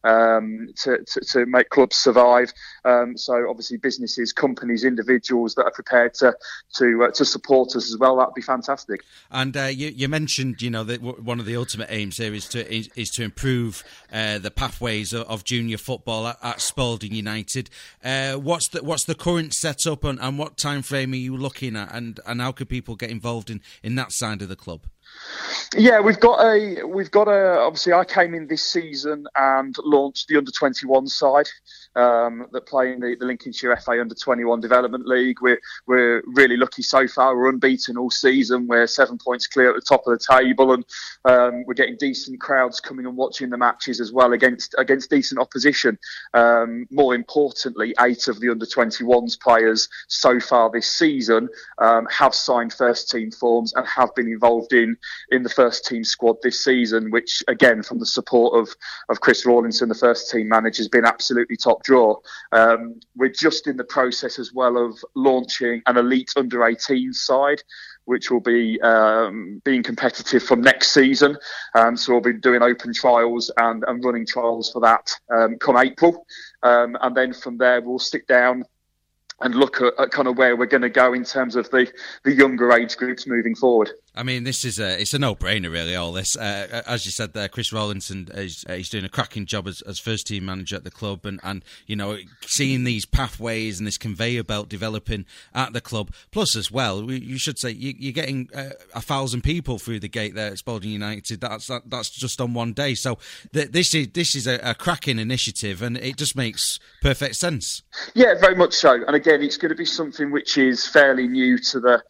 to make clubs survive. So obviously businesses, companies, individuals that are prepared to support us as well, that'd be fantastic.
And you mentioned, that one of the ultimate aims here is to improve the pathways of junior football at Spalding United. What's the current set up and what time frame are you looking at, and how could people get involved in that side of the club?
Yeah, we've got a obviously I came in this season and launched the under-21 side that play in the Lincolnshire FA Under-21 Development League. We're really lucky so far. We're unbeaten all season. We're 7 points clear at the top of the table, and we're getting decent crowds coming and watching the matches as well against decent opposition. More importantly, 8 of the under-21s players so far this season have signed first team forms and have been involved in the first team squad this season, which again, from the support of Chris Rawlinson, the first team manager, has been absolutely top draw. We're just in the process as well of launching an elite under-18 side, which will be being competitive from next season. So we'll be doing open trials and running trials for that come April. And then from there, we'll sit down and look at kind of where we're going to go in terms of the younger age groups moving forward.
I mean, it's a no-brainer, really, all this. As you said there, Chris Rawlinson, he's doing a cracking job as first-team manager at the club, and seeing these pathways and this conveyor belt developing at the club. Plus, as well, you should say, you're getting 1,000 people through the gate there at Spalding United. That's just on one day. So this is a cracking initiative, and it just makes perfect sense. Yeah,
very much so. And again, it's going to be something which is fairly new to the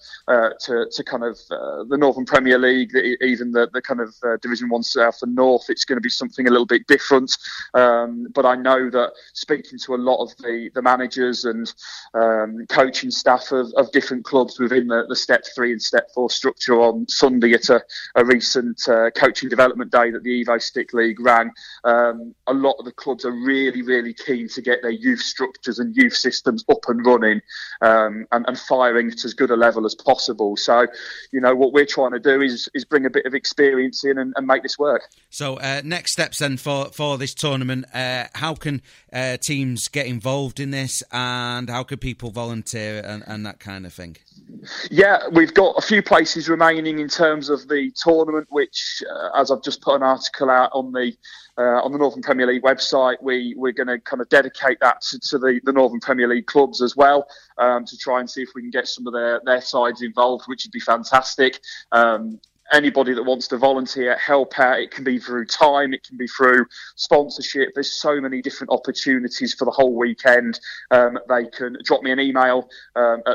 Northern Premier League, even the kind of Division 1 South and North. It's going to be something a little bit different. But I know that speaking to a lot of the managers and coaching staff of different clubs within the Step 3 and Step 4 structure on Sunday at a recent coaching development day that the Evo Stick League ran, a lot of the clubs are really, really keen to get their youth structures and youth systems up and running and firing at as good a level as possible. So, what we're trying to do is bring a bit of experience in and make this work.
So next steps then for this tournament, how can teams get involved in this, and how can people volunteer and that kind of thing?
Yeah, we've got a few places remaining in terms of the tournament, which, as I've just put an article out on the Northern Premier League website, we're going to kind of dedicate that to the Northern Premier League clubs as well, to try and see if we can get some of their sides involved, which would be fantastic. Anybody that wants to volunteer, help out, it can be through time, it can be through sponsorship. There's so many different opportunities for the whole weekend. They can drop me an email at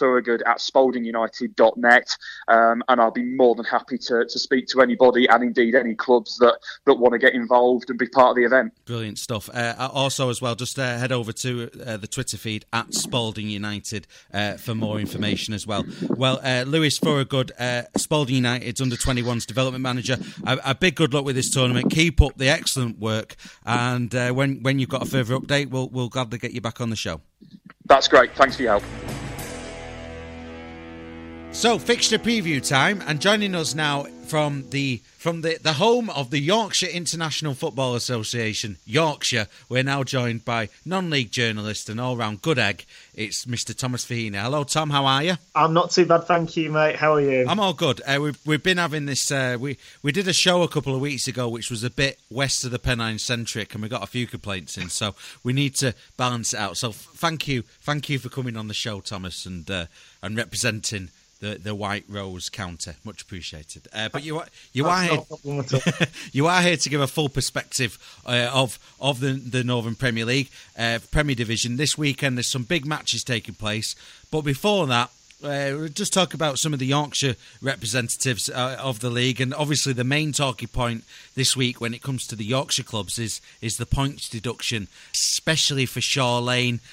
lewisthorogood@spaldingunited.net, and I'll be more than happy to speak to anybody and indeed any clubs that want to get involved and be part of the event.
Brilliant stuff. Also as well, just head over to the Twitter feed at Spalding United for more information as well. Well, Lewis Thorogood, Spalding United's Under-21s development manager. A big good luck with this tournament. Keep up the excellent work, and when you've got a further update, we'll gladly get you back on the show.
That's great. Thanks for your help.
So, fixture preview time, and joining us now from the home of the Yorkshire International Football Association, Yorkshire, we're now joined by non-league journalist and all-round good egg. It's Mr. Thomas Fahina. Hello, Tom. How are you?
I'm not too bad, thank you, mate. How are you?
I'm all good. We've been having this. We did a show a couple of weeks ago, which was a bit west of the Pennine centric, and we got a few complaints in. So we need to balance it out. So thank you for coming on the show, Thomas, and representing the White Rose County. Much appreciated. But you are here. You are here to give a full perspective of the Northern Premier League, Premier Division. This weekend there's some big matches taking place. But before that, we'll just talk about some of the Yorkshire representatives of the league, and obviously the main talking point this week when it comes to the Yorkshire clubs is the points deduction, especially for Shaw Lane.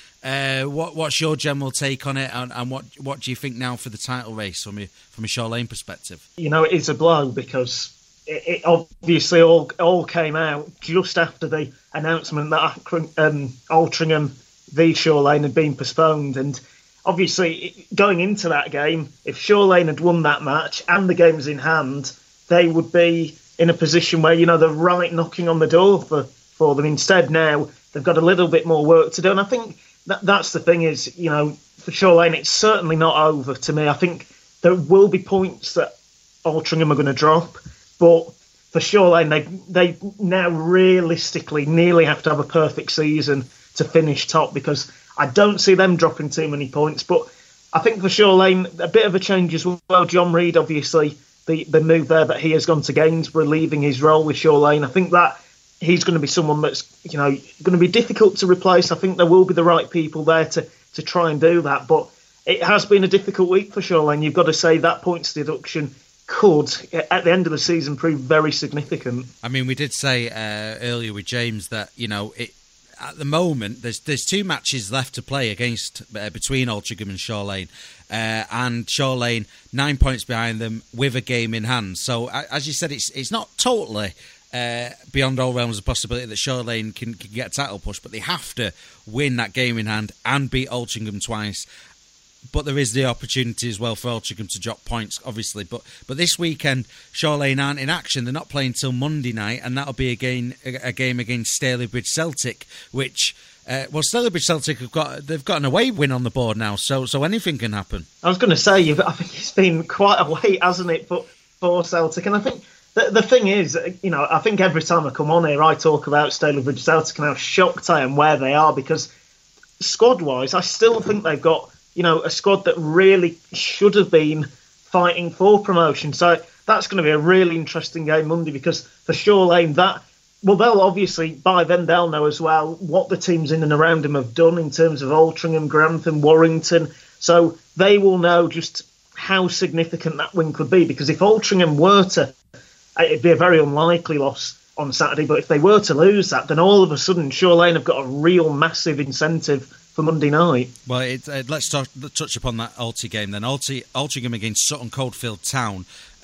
What's your general take on it, and what do you think now for the title race from a Shaw Lane perspective?
You know, it is a blow because it obviously all came out just after the announcement that Altrincham v Shaw Lane had been postponed, and obviously going into that game, if Shaw Lane had won that match and the game was in hand, they would be in a position where, you know, they're right knocking on the door for them. Instead now they've got a little bit more work to do, and I think that's the thing is, you know, for Shaw Lane, it's certainly not over to me. I think there will be points that Altrincham are going to drop, but for Shaw Lane, they now realistically nearly have to have a perfect season to finish top, because I don't see them dropping too many points. But I think for Shaw Lane, a bit of a change as well. John Reid, obviously, the move there that he has gone to Gainsborough, leaving his role with Shaw Lane, I think that he's going to be someone that's, you know, going to be difficult to replace. I think there will be the right people there to try and do that. But it has been a difficult week for Shaw Lane. You've got to say that points deduction could, at the end of the season, prove very significant.
I mean, we did say earlier with James that, you know, at the moment there's two matches left to play against between Altrincham and Shaw Lane, and Shaw Lane 9 points behind them with a game in hand. So as you said, it's not totally beyond all realms of possibility that Shaw Lane can get a title push, but they have to win that game in hand and beat Altrincham twice. But there is the opportunity as well for Altrincham to drop points, obviously. But this weekend, Shaw Lane aren't in action. They're not playing till Monday night, and that'll be a game against Stalybridge Celtic, which, Stalybridge Celtic they've got an away win on the board now, so anything can happen.
I was going to say, I think it's been quite a wait, hasn't it, for Celtic? And I think the thing is, you know, I think every time I come on here, I talk about Stalybridge Celtic and how shocked I am where they are, because squad-wise, I still think they've got, you know, a squad that really should have been fighting for promotion. So that's going to be a really interesting game Monday, because for Shaw Lane, they'll obviously, by then they'll know as well what the teams in and around them have done in terms of Altrincham, Grantham, Warrington. So they will know just how significant that win could be, because if Altrincham were to, it'd be a very unlikely loss on Saturday, but if they were to lose that, then all of a sudden Shaw Lane have got a real massive incentive for Monday night.
Well, let's touch upon that Alty game then. Altrincham against Sutton Coldfield Town.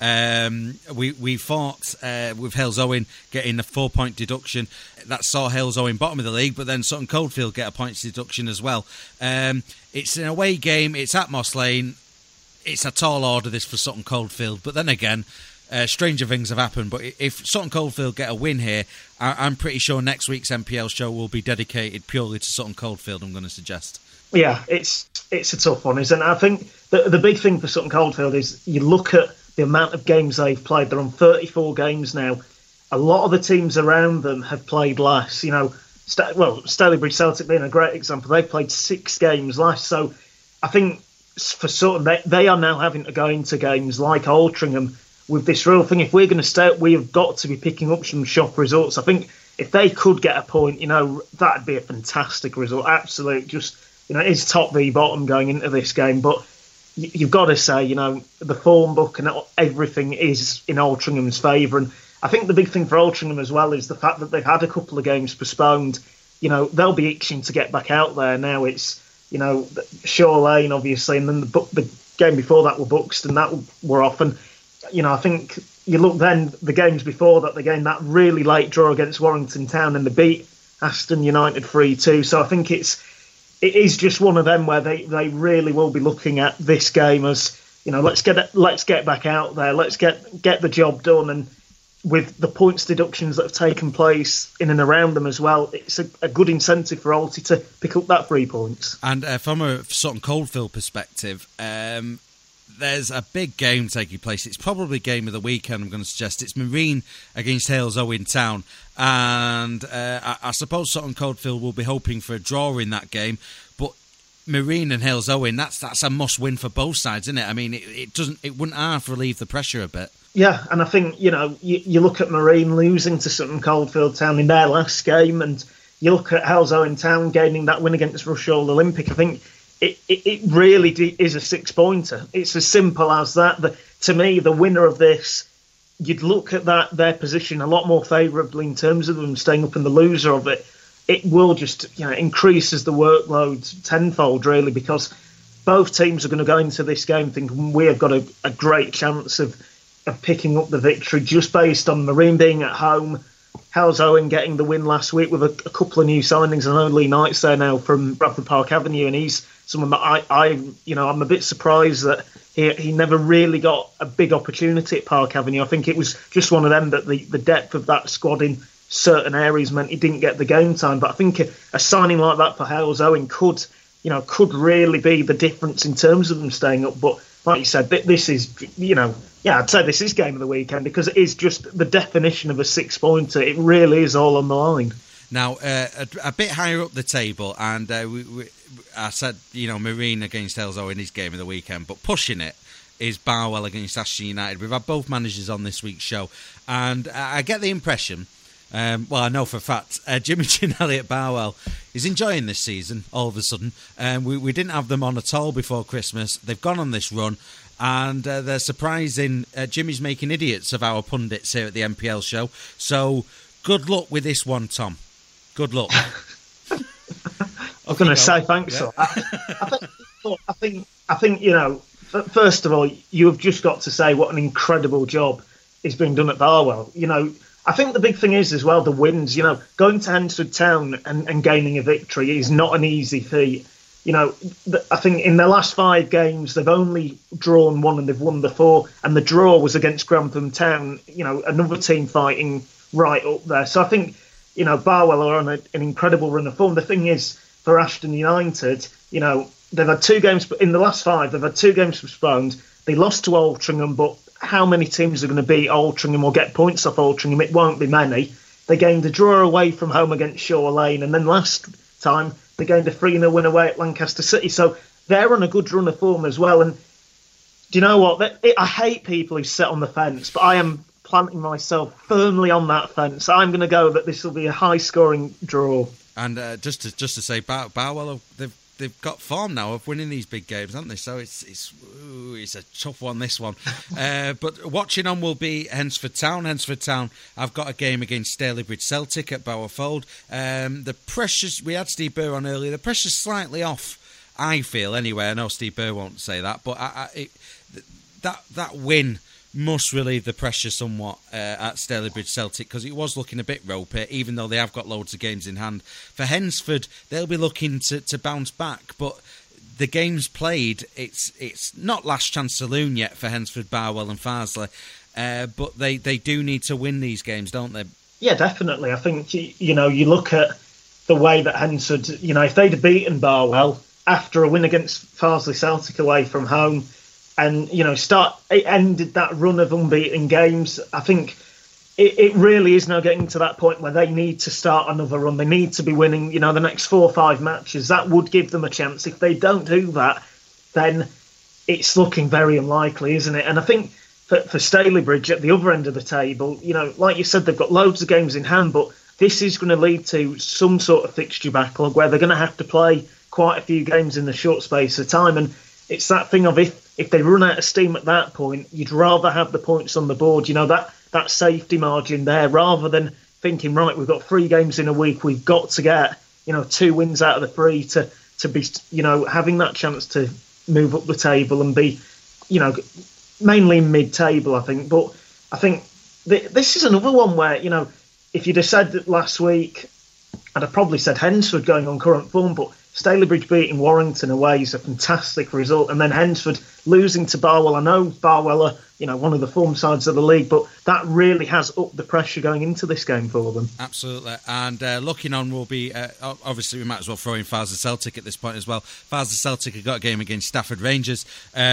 We fought with Hales Owen getting a 4-point deduction. That saw Hales Owen bottom of the league, but then Sutton Coldfield get a points deduction as well. It's an away game. It's at Moss Lane. It's a tall order, this, for Sutton Coldfield. But then again, stranger things have happened. But if Sutton Coldfield get a win here, I'm pretty sure next week's MPL show will be dedicated purely to Sutton Coldfield, I'm going to suggest.
Yeah, it's a tough one, isn't it? I think the big thing for Sutton Coldfield is you look at the amount of games they've played. They're on 34 games now. A lot of the teams around them have played less. You know, Stalybridge Celtic being a great example. They've played 6 games less. So I think for Sutton, they are now having to go into games like Altrincham with this real thing. If we're going to stay up, we have got to be picking up some shop results. I think if they could get a point, you know, that'd be a fantastic result. Absolute, just, you know, it's top v bottom going into this game. But you've got to say, you know, the form book and everything is in Altrincham's favour. And I think the big thing for Altrincham as well is the fact that they've had a couple of games postponed. You know, they'll be itching to get back out there. Now it's, you know, Shaw Lane, obviously, and then the game before that were Buxton, that were off. And I think you look then the games before that, they gained that really late draw against Warrington Town and they beat Aston United 3-2. So I think it is just one of them where they really will be looking at this game as, let's get back out there, let's get the job done. And with the points deductions that have taken place in and around them as well, it's a good incentive for Alty to pick up that 3 points.
And from a Sutton Coldfield perspective, there's a big game taking place. It's probably game of the weekend, I'm going to suggest. It's Marine against Halesowen Town. And I suppose Sutton Coldfield will be hoping for a draw in that game. But Marine and Halesowen, that's a must-win for both sides, isn't it? I mean, it wouldn't half relieve the pressure a bit.
Yeah, and I think, you look at Marine losing to Sutton Coldfield Town in their last game, and you look at Halesowen Town gaining that win against Rushall Olympic. I think it really is a 6-pointer. It's as simple as that. To me, the winner of this, you'd look at their position a lot more favourably in terms of them staying up, and the loser of it, it will just increases the workload tenfold, really, because both teams are going to go into this game thinking we have got a great chance of picking up the victory just based on Marine being at home, Halesowen getting the win last week with a couple of new signings. I know Lee Knight's there now from Bradford Park Avenue, and he's someone that I'm a bit surprised that he never really got a big opportunity at Park Avenue. I think it was just one of them that the depth of that squad in certain areas meant he didn't get the game time. But I think a signing like that for Halesowen could really be the difference in terms of them staying up. But like you said, this is, I'd say this is game of the weekend because it is just the definition of a 6-pointer. It really is all on the line.
Now, a bit higher up the table, and I said, Marine against Halesowen is game of the weekend, but pushing it is Barwell against Aston United. We've had both managers on this week's show, and I get the impression, I know for a fact, Jimmy Chinelli at Barwell is enjoying this season all of a sudden. We didn't have them on at all before Christmas. They've gone on this run, and they're surprising. Jimmy's making idiots of our pundits here at the MPL show. So good luck with this one, Tom. Good luck.
I'm going to say thanks. Yeah. I think first of all, you have just got to say what an incredible job is being done at Barwell. I think the big thing is as well the wins. Going to Hensford Town and gaining a victory is not an easy feat. I think in their last 5 games they've only drawn 1 and they've won the 4, and the draw was against Grantham Town. Another team fighting right up there. So I think Barwell are on an incredible run of form. The thing is for Aston United, they've had 2 games in the last 5. They've had 2 games postponed. They lost to Altrincham, but how many teams are going to beat Altrincham or get points off Altrincham? It won't be many. They gained a draw away from home against Shaw Lane, and then last time they gained a 3-0 win away at Lancaster City. So they're on a good run of form as well. And do you know what? I hate people who sit on the fence, but I am planting myself firmly on that fence. I'm going to go that this will be a high-scoring draw.
And just to say, Barwell, they've got form now of winning these big games, haven't they? So it's a tough one, this one. But watching on will be Hensford Town. Hensford Town, I've got a game against Stalybridge Celtic at Bowerfold. The pressure's, we had Steve Burr on earlier, the pressure's slightly off, I feel, anyway. I know Steve Burr won't say that, but that win must relieve the pressure somewhat at Stalybridge Celtic, because it was looking a bit ropey, even though they have got loads of games in hand. For Hensford, they'll be looking to bounce back, but the games played, it's not last chance saloon yet for Hensford, Barwell and Farsley, but they do need to win these games, don't they?
Yeah, definitely. I think, you look at the way that Hensford, if they'd have beaten Barwell after a win against Farsley Celtic away from home, and it ended that run of unbeaten games. I think it really is now getting to that point where they need to start another run. They need to be winning, the next 4 or 5 matches. That would give them a chance. If they don't do that, then it's looking very unlikely, isn't it? And I think for Stalybridge at the other end of the table, like you said, they've got loads of games in hand, but this is going to lead to some sort of fixture backlog where they're going to have to play quite a few games in the short space of time. And it's that thing of if they run out of steam at that point, you'd rather have the points on the board, that safety margin there, rather than thinking, right, we've got 3 games in a week, we've got to get, 2 wins out of the 3 to be, having that chance to move up the table and be, mainly mid-table, I think. But I think this is another one where, you know, if you'd have said that last week, I'd have probably said Hensford going on current form, but Stalybridge beating Warrington away is a fantastic result, and then Hensford losing to Barwell. I know Barwell are, you know, one of the form sides of the league, but that really has upped the pressure going into this game for them.
Absolutely, and looking on will be, obviously we might as well throw in Farsley Celtic at this point as well. Farsley Celtic have got a game against Stafford Rangers.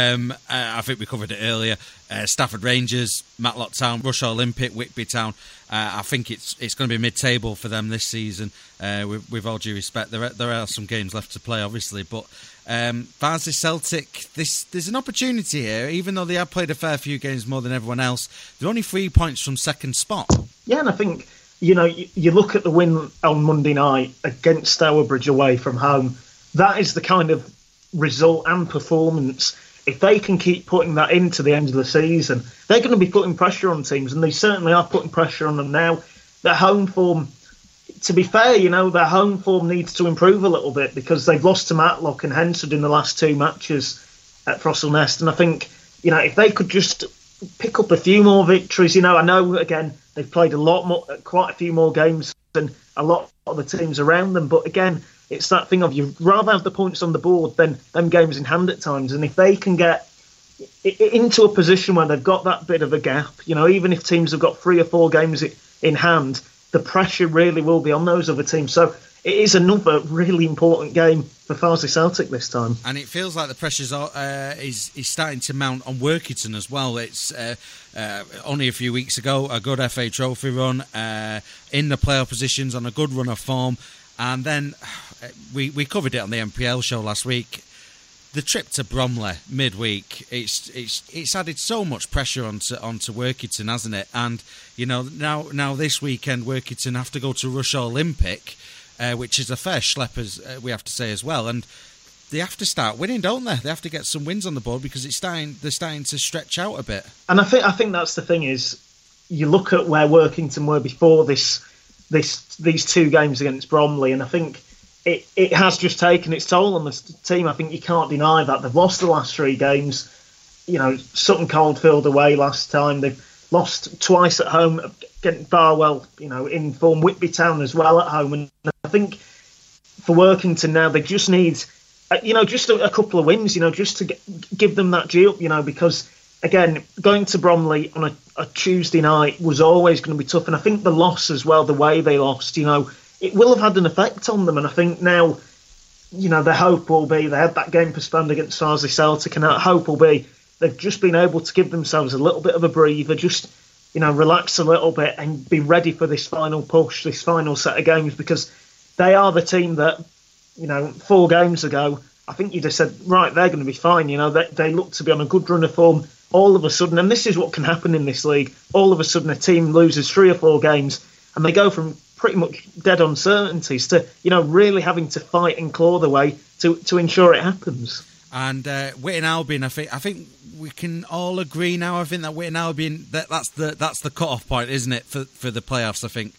I think we covered it earlier. Stafford Rangers, Matlock Town, Rush Olympic, Whitby Town. I think it's going to be mid-table for them this season. With all due respect, there are some games left to play, obviously, but Farsley Celtic, there's an opportunity here. Even though they have played a fair few games more than everyone else, they're only 3 points from second spot.
Yeah, and I think, you know, you look at the win on Monday night against Stourbridge away from home. That is the kind of result and performance. If they can keep putting that into the end of the season, they're going to be putting pressure on teams, and they certainly are putting pressure on them now. Their home form, to be fair, you know, their home form needs to improve a little bit because they've lost to Matlock and Hensford in the last 2 matches at Frossall Nest. And I think, you know, if they could just pick up a few more victories, you know, I know, again, they've played quite a few more games than a lot of the teams around them. But again, it's that thing of you'd rather have the points on the board than them games in hand at times. And if they can get into a position where they've got that bit of a gap, you know, even if teams have got 3 or 4 games in hand, the pressure really will be on those other teams. So it is another really important game for Farsley Celtic this time. And
it feels like the pressure is starting to mount on Workington as well. It's only a few weeks ago, a good FA Trophy run, in the playoff positions, on a good run of form. And then we covered it on the MPL show last week. The trip to Bromley midweek, it's added so much pressure onto Workington, hasn't it? And you know, now this weekend Workington have to go to Rush Olympic, which is a fair schlep, as we have to say as well. And they have to start winning, don't they? They have to get some wins on the board because they're starting to stretch out a bit.
And I think that's the thing is, you look at where Workington were before these 2 games against Bromley, and I think it has just taken its toll on the team. I think you can't deny that. They've lost the last 3 games. You know, Sutton Coldfield away last time. They've lost twice at home against Barwell, you know, in form. Whitby Town as well at home. And I think for Workington now, they just need, you know, just a couple of wins, you know, just to give them that G up, you know, because, again, going to Bromley on a Tuesday night was always going to be tough. And I think the loss as well, the way they lost, you know, it will have had an effect on them. And I think now, you know, the hope will be, they had that game postponed against Farsley Celtic, and that hope will be they've just been able to give themselves a little bit of a breather, just, you know, relax a little bit and be ready for this final push, this final set of games, because they are the team that, you know, 4 games ago, I think you'd have said, right, they're going to be fine. You know, they look to be on a good run of form. All of a sudden, and this is what can happen in this league, all of a sudden a team loses 3 or 4 games and they go from pretty much dead uncertainties to, you know, really having to fight and claw their way to ensure it happens.
And Whitton Albion, I think we can all agree now. I think that Whitton Albion, that's the cut-off point, isn't it, for the playoffs? I think.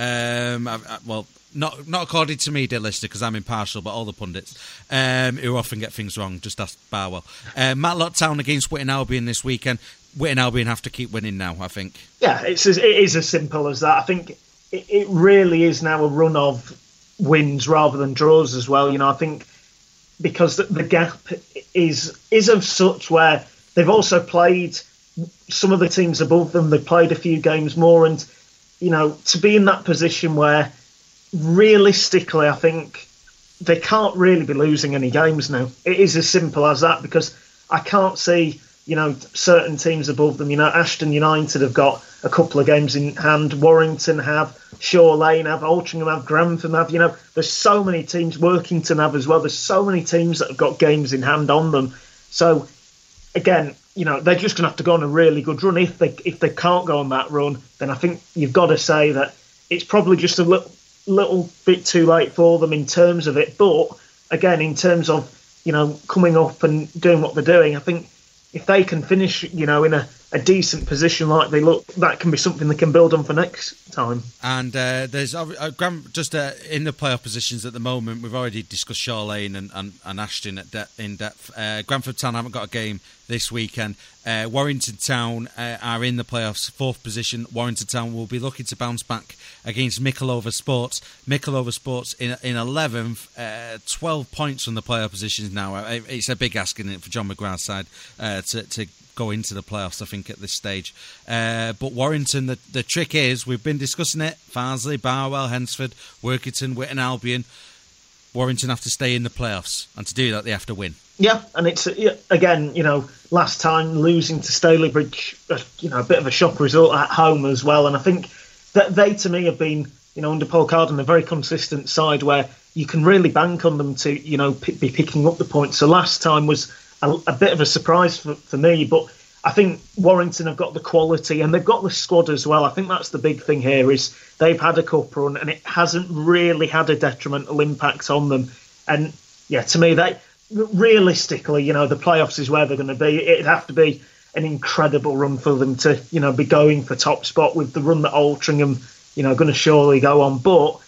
Well, not according to me, dear listener, because I'm impartial, but all the pundits who often get things wrong. Just ask Barwell. Matlock Town against Whitton Albion this weekend. Whitton Albion have to keep winning now, I think.
Yeah, it is as simple as that. I think it really is now a run of wins rather than draws as well. You know, I think because the gap is of such where they've also played some of the teams above them. They've played a few games more, and you know, to be in that position where realistically, I think they can't really be losing any games now. It is as simple as that, because I can't see, you know, certain teams above them. You know, Ashton United have got a couple of games in hand. Warrington have, Shaw Lane have, Altrincham have, Grantham have. You know, there's so many teams. Workington have as well. There's so many teams that have got games in hand on them. So, again, you know, they're just going to have to go on a really good run. If they can't go on that run, then I think you've got to say that it's probably just a little bit too late for them in terms of it. But, again, in terms of, you know, coming up and doing what they're doing, I think if they can finish, you know, in a a decent position like they look, that can be something they can build on for next time.
And there's just in the playoff positions at the moment, we've already discussed Shaw Lane and Ashton in depth. Granford Town haven't got a game this weekend. Warrington Town are in the playoffs, 4th position. Warrington Town will be looking to bounce back against Mickleover Sports. Mickleover Sports in 11th, 12 points from the playoff positions now. It's a big ask, isn't it, for John McGrath's side to go into the playoffs, I think, at this stage. But Warrington, the trick is, we've been discussing it, Farsley, Barwell, Hensford, Workington, Witton Albion. Warrington have to stay in the playoffs, and to do that they have to win.
Yeah, and it's, again, last time losing to Stalybridge, a bit of a shock result at home as well, and I think that they, to me, have been, under Paul Carden, a very consistent side where you can really bank on them to, be picking up the points. So last time was a bit of a surprise for me, but I think Warrington have got the quality and they've got the squad as well. I think that's the big thing here, is they've had a cup run and it hasn't really had a detrimental impact on them. And yeah, to me, realistically, the playoffs is where they're going to be. It'd have to be an incredible run for them to, be going for top spot with the run that Altrincham, going to surely go on. But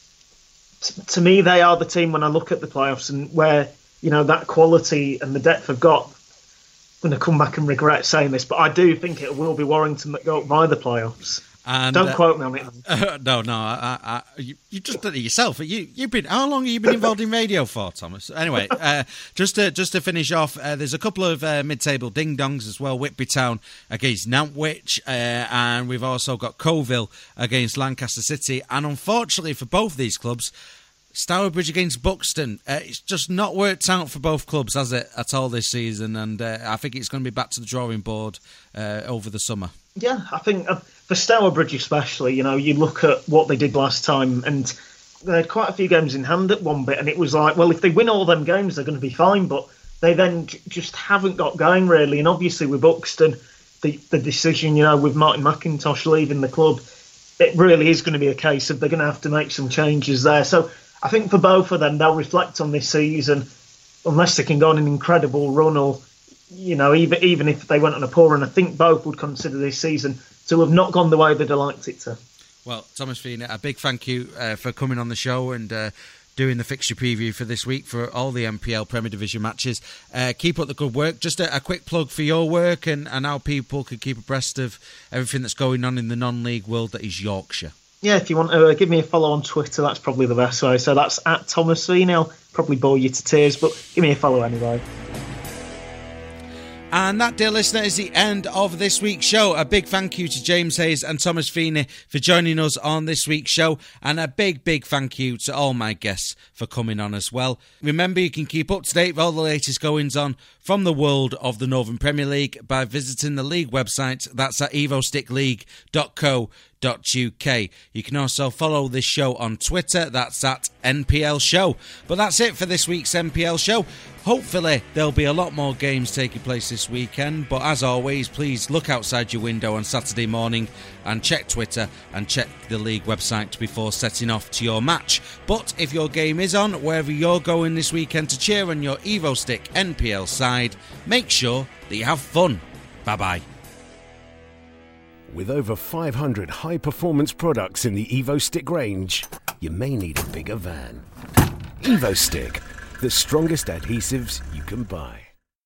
to me, they are the team when I look at the playoffs and where, that quality and the depth have got. I'm going to come back and regret saying this, but I do think it will be Warrington that go up by the playoffs. And, don't quote me on it.
No, you just did it yourself. You've been. How long have you been involved in radio for, Thomas? Anyway, just to finish off, there's a couple of mid-table ding-dongs as well. Whitby Town against Nantwich, and we've also got Coville against Lancaster City. And unfortunately for both these clubs, Stourbridge against Buxton. It's just not worked out for both clubs, has it, at all this season? And I think it's going to be back to the drawing board over the summer.
Yeah, I think for Stourbridge especially, you look at what they did last time and they had quite a few games in hand at one bit, and it was like, well, if they win all them games, they're going to be fine, but they then just haven't got going, really. And obviously with Buxton, the decision, with Martin McIntosh leaving the club, it really is going to be a case of they're going to have to make some changes there. So I think for both of them, they'll reflect on this season, unless they can go on an incredible run or, even if they went on a poor run. I think both would consider this season to have not gone the way they'd have liked it to.
Well, Thomas Feeney, a big thank you for coming on the show and doing the fixture preview for this week for all the MPL Premier Division matches. Keep up the good work. Just a quick plug for your work and how people can keep abreast of everything that's going on in the non-league world that is Yorkshire.
Yeah, if you want to give me a follow on Twitter, that's probably the best way. So that's at Thomas Feeney. I'll probably bore you to tears, but give me a follow anyway.
And that, dear listener, is the end of this week's show. A big thank you to James Hayes and Thomas Feeney for joining us on this week's show. And a big thank you to all my guests for coming on as well. Remember, you can keep up to date with all the latest goings on from the world of the Northern Premier League by visiting the league website. That's at evostickleague.co.uk. You can also follow this show on Twitter. That's at NPL Show. But that's it for this week's NPL Show. Hopefully there'll be a lot more games taking place this weekend, but as always, please look outside your window on Saturday morning and check Twitter and check the league website before setting off to your match. But if your game is on, wherever you're going this weekend to cheer on your EvoStick NPL side, make sure that you have fun. Bye-bye.
With over 500 high-performance products in the EvoStick range, you may need a bigger van. EvoStick, the strongest adhesives you can buy.